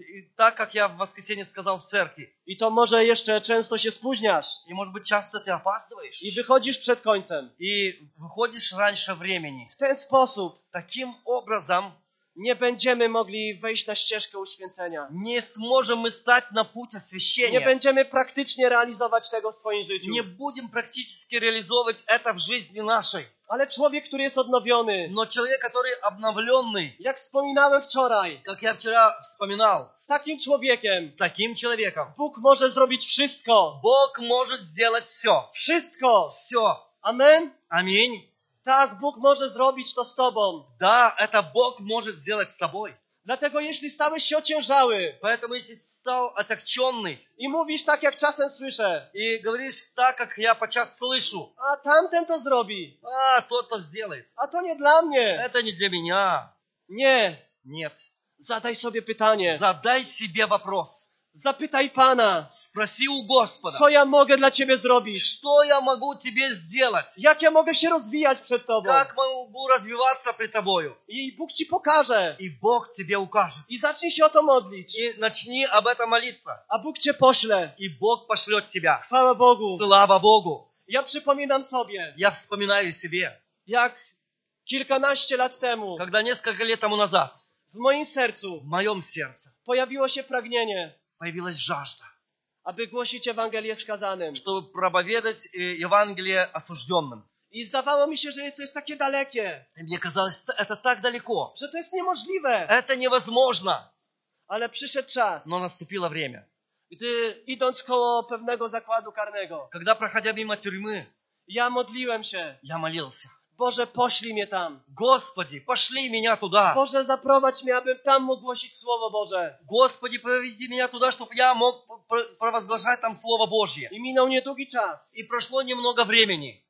и так, как я в воскресенье сказал в церкви. I to może jeszcze często się spóźniasz И, может быть, часто ты опаздываешь. i wychodzisz przed końcem. И выходишь раньше времени. W ten sposób Таким образом, nie będziemy mogli wejść na ścieżkę uświęcenia. не сможем мы стать на путь Nie освящения. będziemy praktycznie realizować tego w swoim życiu. Не будем практически реализовывать это в жизни нашей. Ale człowiek, który jest odnowiony, Но человек, который обновленный, jak wspominałem wczoraj, как я вчера вспоминал, z takim człowiekiem с таким человеком Bóg może zrobić wszystko. Бог может сделать все. Wszystko. Все. Amen? Аминь. Tak, Bóg może zrobić to z tobą. Да, это Бог может сделать с тобой. Dlatego jeśli stałeś się ociężały Поэтому если ты стал отягченный i mówisz tak, jak czasem słyszę, и говоришь так, как я подчас слышу, a tamten to zrobi, а, тот-то сделает. a to nie dla mnie. Это не для меня. Nie. Нет. Zadaj sobie pytanie. Задай себе вопрос. Zapytaj Pana, Спроси у Господа, co ja mogę dla Ciebie zrobić? что я могу тебе сделать? Jak ja mogę się rozwijać przed Tobą? Как могу развиваться пред тобою? I Bóg Ci pokaże. И Бог тебе укажет. I zacznij się o to modlić. И начни об этом молиться. A Bóg Cię pośle. И Бог пошлет тебя. Chwała Bogu. Слава Богу. Ja przypominam sobie, Я вспоминаю себе, jak kilkanaście lat temu когда несколько лет тому назад w moim sercu в моем сердце pojawiło się pragnienie, появилась жажда, aby głosić Ewangelię skazanym. чтобы проповедовать э, Евангелие осужденным. I zdawało mi się, że to jest takie dalekie, И мне казалось, т- это так далеко. że to jest niemożliwe. Это невозможно. Ale przyszedł czas, Но наступило время. gdy idąc koło pewnego zakładu karnego, Когда, проходя мимо тюрьмы, ja modliłem się. я молился. Boże, poślij mnie tam. Господи, пошли меня туда. Boże, zaprowadź mnie, abym tam mógł głosić Słowo Boże. Господи, поведи меня туда, чтобы я мог пр- провозглашать там Слово Божье. I minął niedługi czas. И прошло немного времени.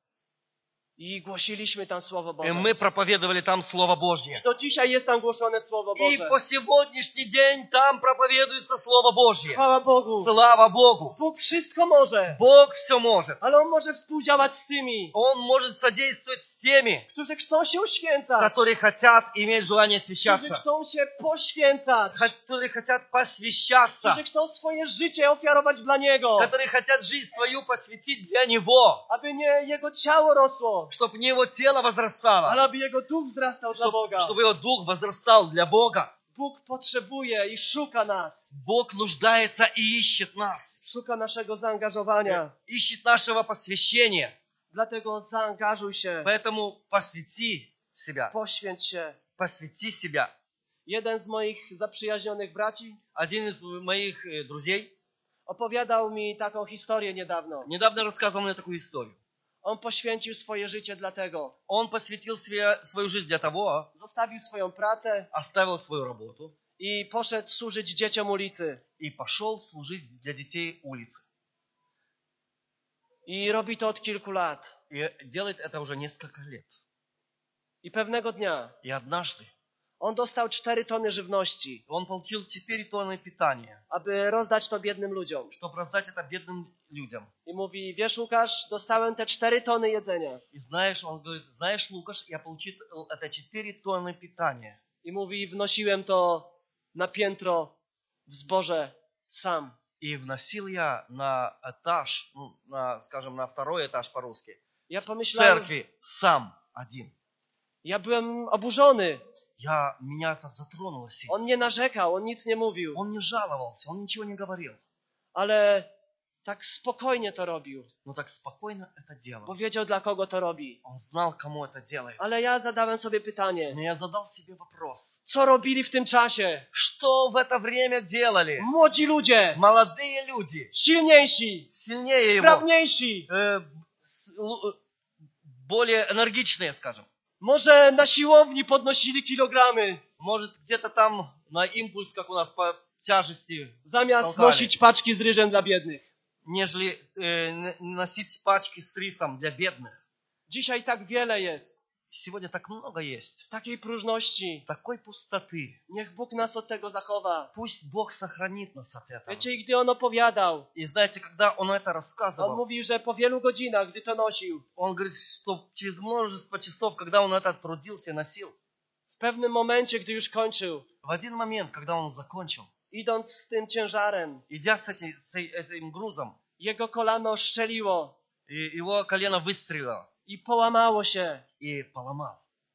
I głosiliśmy tam Słowo И Boże. мы проповедовали там Слово Божье. Do dzisiaj jest tam głoszone Słowo И Boże. по сегодняшний день там проповедуется Слово Божье. Chwała Bogu. Слава Богу! Bóg wszystko może, Bóg все может. ale On może współdziałać z tymi, Он может содействовать с теми, którzy chcą się uświęcać, которые хотят иметь желание którzy освящаться, chcą się poświęcać, которые хотят посвящаться, którzy chcą swoje życie ofiarować dla Niego, которые хотят жизнь свою посвятить для Него, aby nie Jego ciało rosło, чтобы не Его тело возрастало, ale aby Jego duch wzrastał dla чтобы, Boga. чтобы Его дух возрастал для Бога. Bóg potrzebuje i szuka nas, Бог нуждается и ищет нас, szuka naszego zaangażowania. ищет нашего посвящения. Dlatego zaangażuj się, Поэтому посвяти себя, poświęć się. посвяти себя. Jeden z moich zaprzyjaźnionych braci Один из моих э, друзей opowiadał mi taką historię niedawno. недавно рассказывал мне такую историю. On poświęcił swoje życie dlatego. Он посвятил све- свою жизнь для того, Zostawił swoją pracę оставил свою работу i poszedł służyć dzieciom ulicy. и пошел служить для детей улицы. I robi to od kilku lat. И делает это уже несколько лет. I pewnego dnia И однажды on dostał cztery tony żywności, он получил четыре тонны питания, aby rozdać to biednym ludziom. чтобы раздать это бедным людям. I mówi, wiesz Łukasz, dostałem te cztery tony jedzenia. И знаешь, он говорит, знаешь, Лукаш, я получил это четыре тонны питания. I mówi, wnosiłem to na piętro w zboże sam. И вносил я на этаж, ну, на, скажем, на второй этаж по-русски, Ja в pomyślałem, церкви сам один. ja byłem oburzony. Я, меня это затронуло сильно. On nie narzekał, on nic nie mówił. Он не жаловался, он ничего не говорил. Ale tak spokojnie to robił, Но так спокойно это делал. bo wiedział, dla kogo to robi. Он знал, кому это делает. Ale ja zadałem sobie pytanie, Но я задал себе вопрос. co robili w tym czasie? Что в это время делали Młodzi ludzie, молодые люди, silniejsi, сильнее его, sprawniejsi, э, с- лу- более энергичные, скажем. może na siłowni podnosili kilogramy, Может, где-то там на импульс, как у нас, по тяжести, zamiast Толкали. nosić paczki z ryżem dla biednych. нежели э, н- носить пачки с рисом для бедных. Dzisiaj tak wiele jest, Сегодня так много есть. takiej próżności. Такой pустоты. Niech Bóg nas od tego zachowa. Пусть Бог сохранит нас от этого. Wiecie, i gdy on opowiadał, И знаете, когда Он это on рассказывал, mówił, że po wielu godzinach, gdy to nosił, Он говорит, что через множество часов, когда Он это трудился и носил, w pewnym momencie, gdy już kończył, в один момент, когда Он закончил, idąc z tym ciężarem, идя с этим, с этим грузом, jego kolano szczeliło и его колено выстрелило i połamało się. и поломал.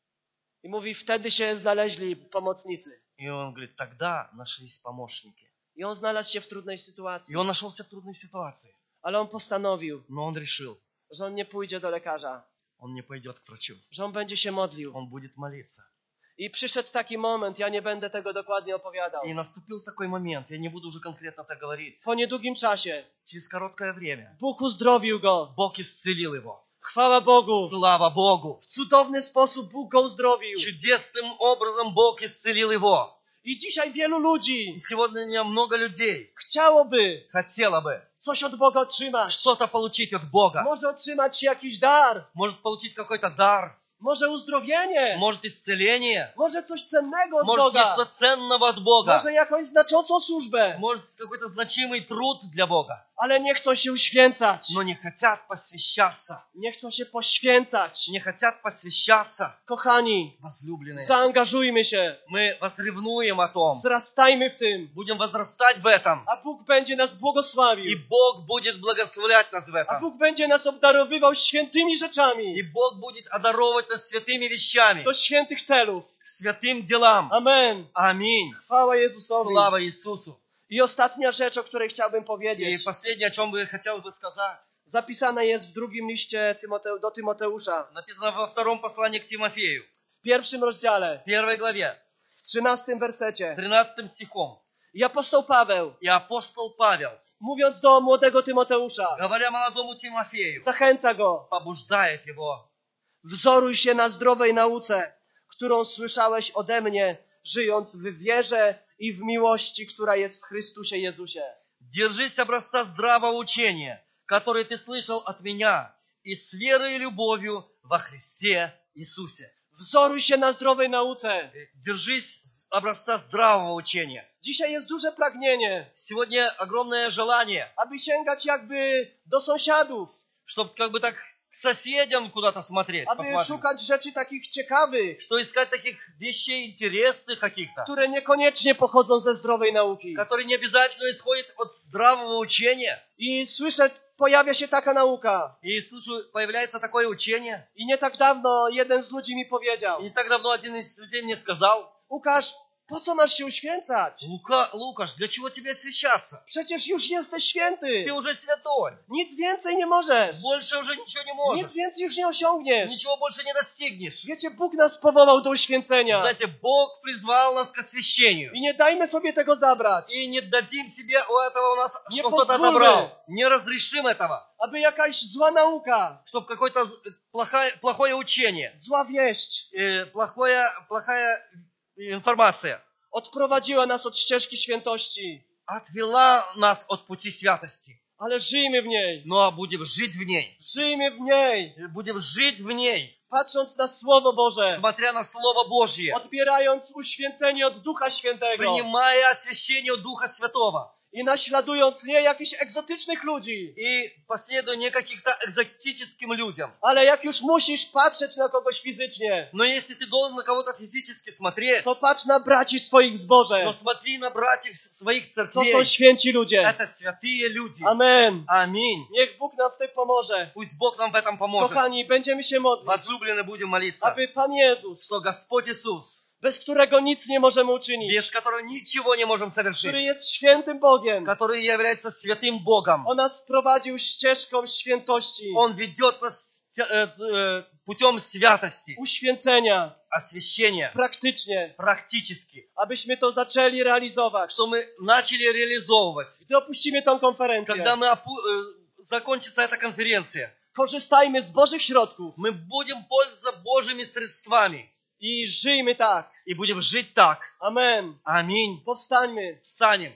I mówi, wtedy się znaleźli pomocnicy. И он говорит, тогда нашлись помощники. I on znalazł się w trudnej sytuacji. И он нашелся в трудной ситуации. Ale on postanowił, Но он решил, że on nie pójdzie do lekarza, он не пойдет к врачу. że on będzie się modlił. Он будет молиться. I przyszedł taki moment, ja nie będę tego dokładnie opowiadał. И наступил такой момент, я не буду уже конкретно так говорить. Po niedługim czasie Через короткое время Bóg uzdrowił go. Бог исцелил его. Chwała Bogu. Слава Богу! W cudowny sposób Bóg go uzdrowił. Чудесным образом Бог исцелил его. I dzisiaj wielu ludzi И сегодня много людей chciałoby хотело бы coś od Boga otrzymać. что-то получить от Бога. Może otrzymać jakiś dar. Может получить какой-то дар, Może uzdrowienie. может исцеление, Może coś cennego od может Boga. нечто ценного от Бога, Może jakąś znaczącą służbę. может какой-то значимый труд для Бога. Ale nie chcą się uświęcać. Но не хотят посвящаться, Nie chcą się poświęcać. не хотят посвящаться. Kochani, Возлюбленные, zaangażujmy się. мы возревнуем о том, Wzrastajmy w tym. будем возрастать в этом, A Bóg będzie nas и błogosławił. Бог будет благословлять нас в A этом. Bóg będzie nas obdarowywał świętymi И rzeczami. Бог будет одаровывать нас святыми вещами, Do świętych celów. к святым делам. Amen. Аминь. Chwała Jezusowi. Слава Иисусу. I ostatnia rzecz, o której chciałbym И powiedzieć, последнее, о чем бы хотел бы сказать, zapisana jest w drugim liście Tymoteu, do Tymoteusza, написано во втором послании к Тимофею, w pierwszym rozdziale, в первой главе, w trzynastym wersecie. тринадцатым стихом. I apostoł Paweł, И апостол Павел, mówiąc do młodego Tymoteusza, говоря молодому Тимофею, zachęca go: побуждает его: wzoruj się na zdrowej nauce, którą słyszałeś ode mnie, żyjąc w wierze i w miłości, która jest w Chrystusie Jezusie. держись образца здравого учения, который ты слышал от меня, и с верой и любовью во Христе Иисусе. Wzoruj się na zdrowej nauce. Держись образца здравого учения. Dzisiaj jest duże pragnienie, Сегодня огромное желание, aby sięgać jakby do sąsiadów, чтобы как бы так к соседям куда-то смотреть, aby посмотреть. szukać rzeczy takich ciekawych, Что искать таких вещей интересных каких-то, które niekoniecznie pochodzą ze zdrowej nauki. которые не обязательно исходят от здравого учения. I słyszę, pojawia się taka nauka. И слышу, появляется такое учение. I nie tak dawno jeden z ludzi mi powiedział: И не так давно один из людей мне сказал: Łukasz, po co masz się uświęcać? Лука, Лукаш, для чего тебе освящаться? Przecież już jesteś święty. Ты уже святой. Nic więcej nie możesz. Больше уже ничего не Nic можешь. więcej już nie osiągniesz. Ничего больше не достигнешь. Wiecie, Bóg nas powołał do uświęcenia. Знаете, Бог призвал нас к освящению. I nie dajmy sobie tego zabrać. И не дадим себе у этого у нас, Не что кто-то позволь. отобрал. Не разрешим этого. Aby jakaś zła nauka, Чтобы какое-то з- плохое, плохое учение, zła wieść э, плохое, плохая информация odprowadziła nas od ścieżki świętości. отвела нас от пути святости. Ale żyjmy w niej. Но будем жить в ней. Żyjmy w niej. Будем жить в ней, Patrząc na Słowo Boże. смотря на Слово Божье, Odbierając uświęcenie od Ducha Świętego. принимая освящение от Духа Святого I naśladując nie jakichś egzotycznych ludzi. и последуя не каких-то экзотическим людям. Ale jak już musisz patrzeć na kogoś fizycznie, Но если ты должен на кого-то физически смотреть, to patrz na braci swoich w zborze. то смотри на братьев своих To церквей. są święci ludzie. Это святые люди. Amen. Аминь. Niech Bóg nam w tym pomoże. Пусть Бог нам в этом поможет. Kochani, będziemy się modlić, Возлюбленные, будем молиться, aby Pan Jezus, что Господь Иисус, bez którego nic nie możemy uczynić, без которого ничего не можем który совершить, jest świętym Bogiem, который является святым Богом, On nas prowadził ścieżką świętości, Он ведет нас э, э, путем святости, uświęcenia, освящения, praktycznie, практически, abyśmy to zaczęli realizować. что мы начали реализовывать. Gdy opuścimy tą konferencję, Когда мы опу- э, закончится эта конференция, korzystajmy z Bożych środków мы будем пользоваться Божьими средствами i żyjmy tak. и будем жить так. Amen. Аминь. Powstańmy. Встанем.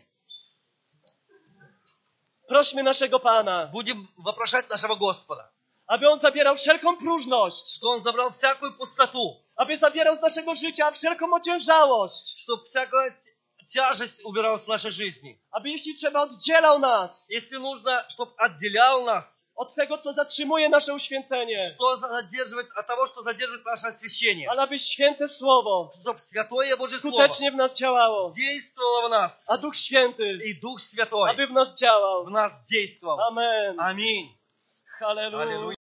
Prośmy naszego Pana, Будем вопрошать нашего Господа, aby On zabierał wszelką próżność, что Он забрал всякую пустоту, aby zabierał z naszego życia wszelką ociężałość, чтобы всякая тяжесть убиралась с нашей жизни. aby jeśli trzeba oddzielał nas Если нужно, чтобы отделял нас od tego, co zatrzymuje nasze uświęcenie. Что задерживает, от того, что задерживает наше освящение. Ale aby święte Słowo Чтобы Святое Божье Слово skutecznie w nas działało. действовало в нас. A Duch Święty, И Дух Святой aby w nas działał. в нас действовал. Amen. Аминь. Halleluja. Аллилуйя.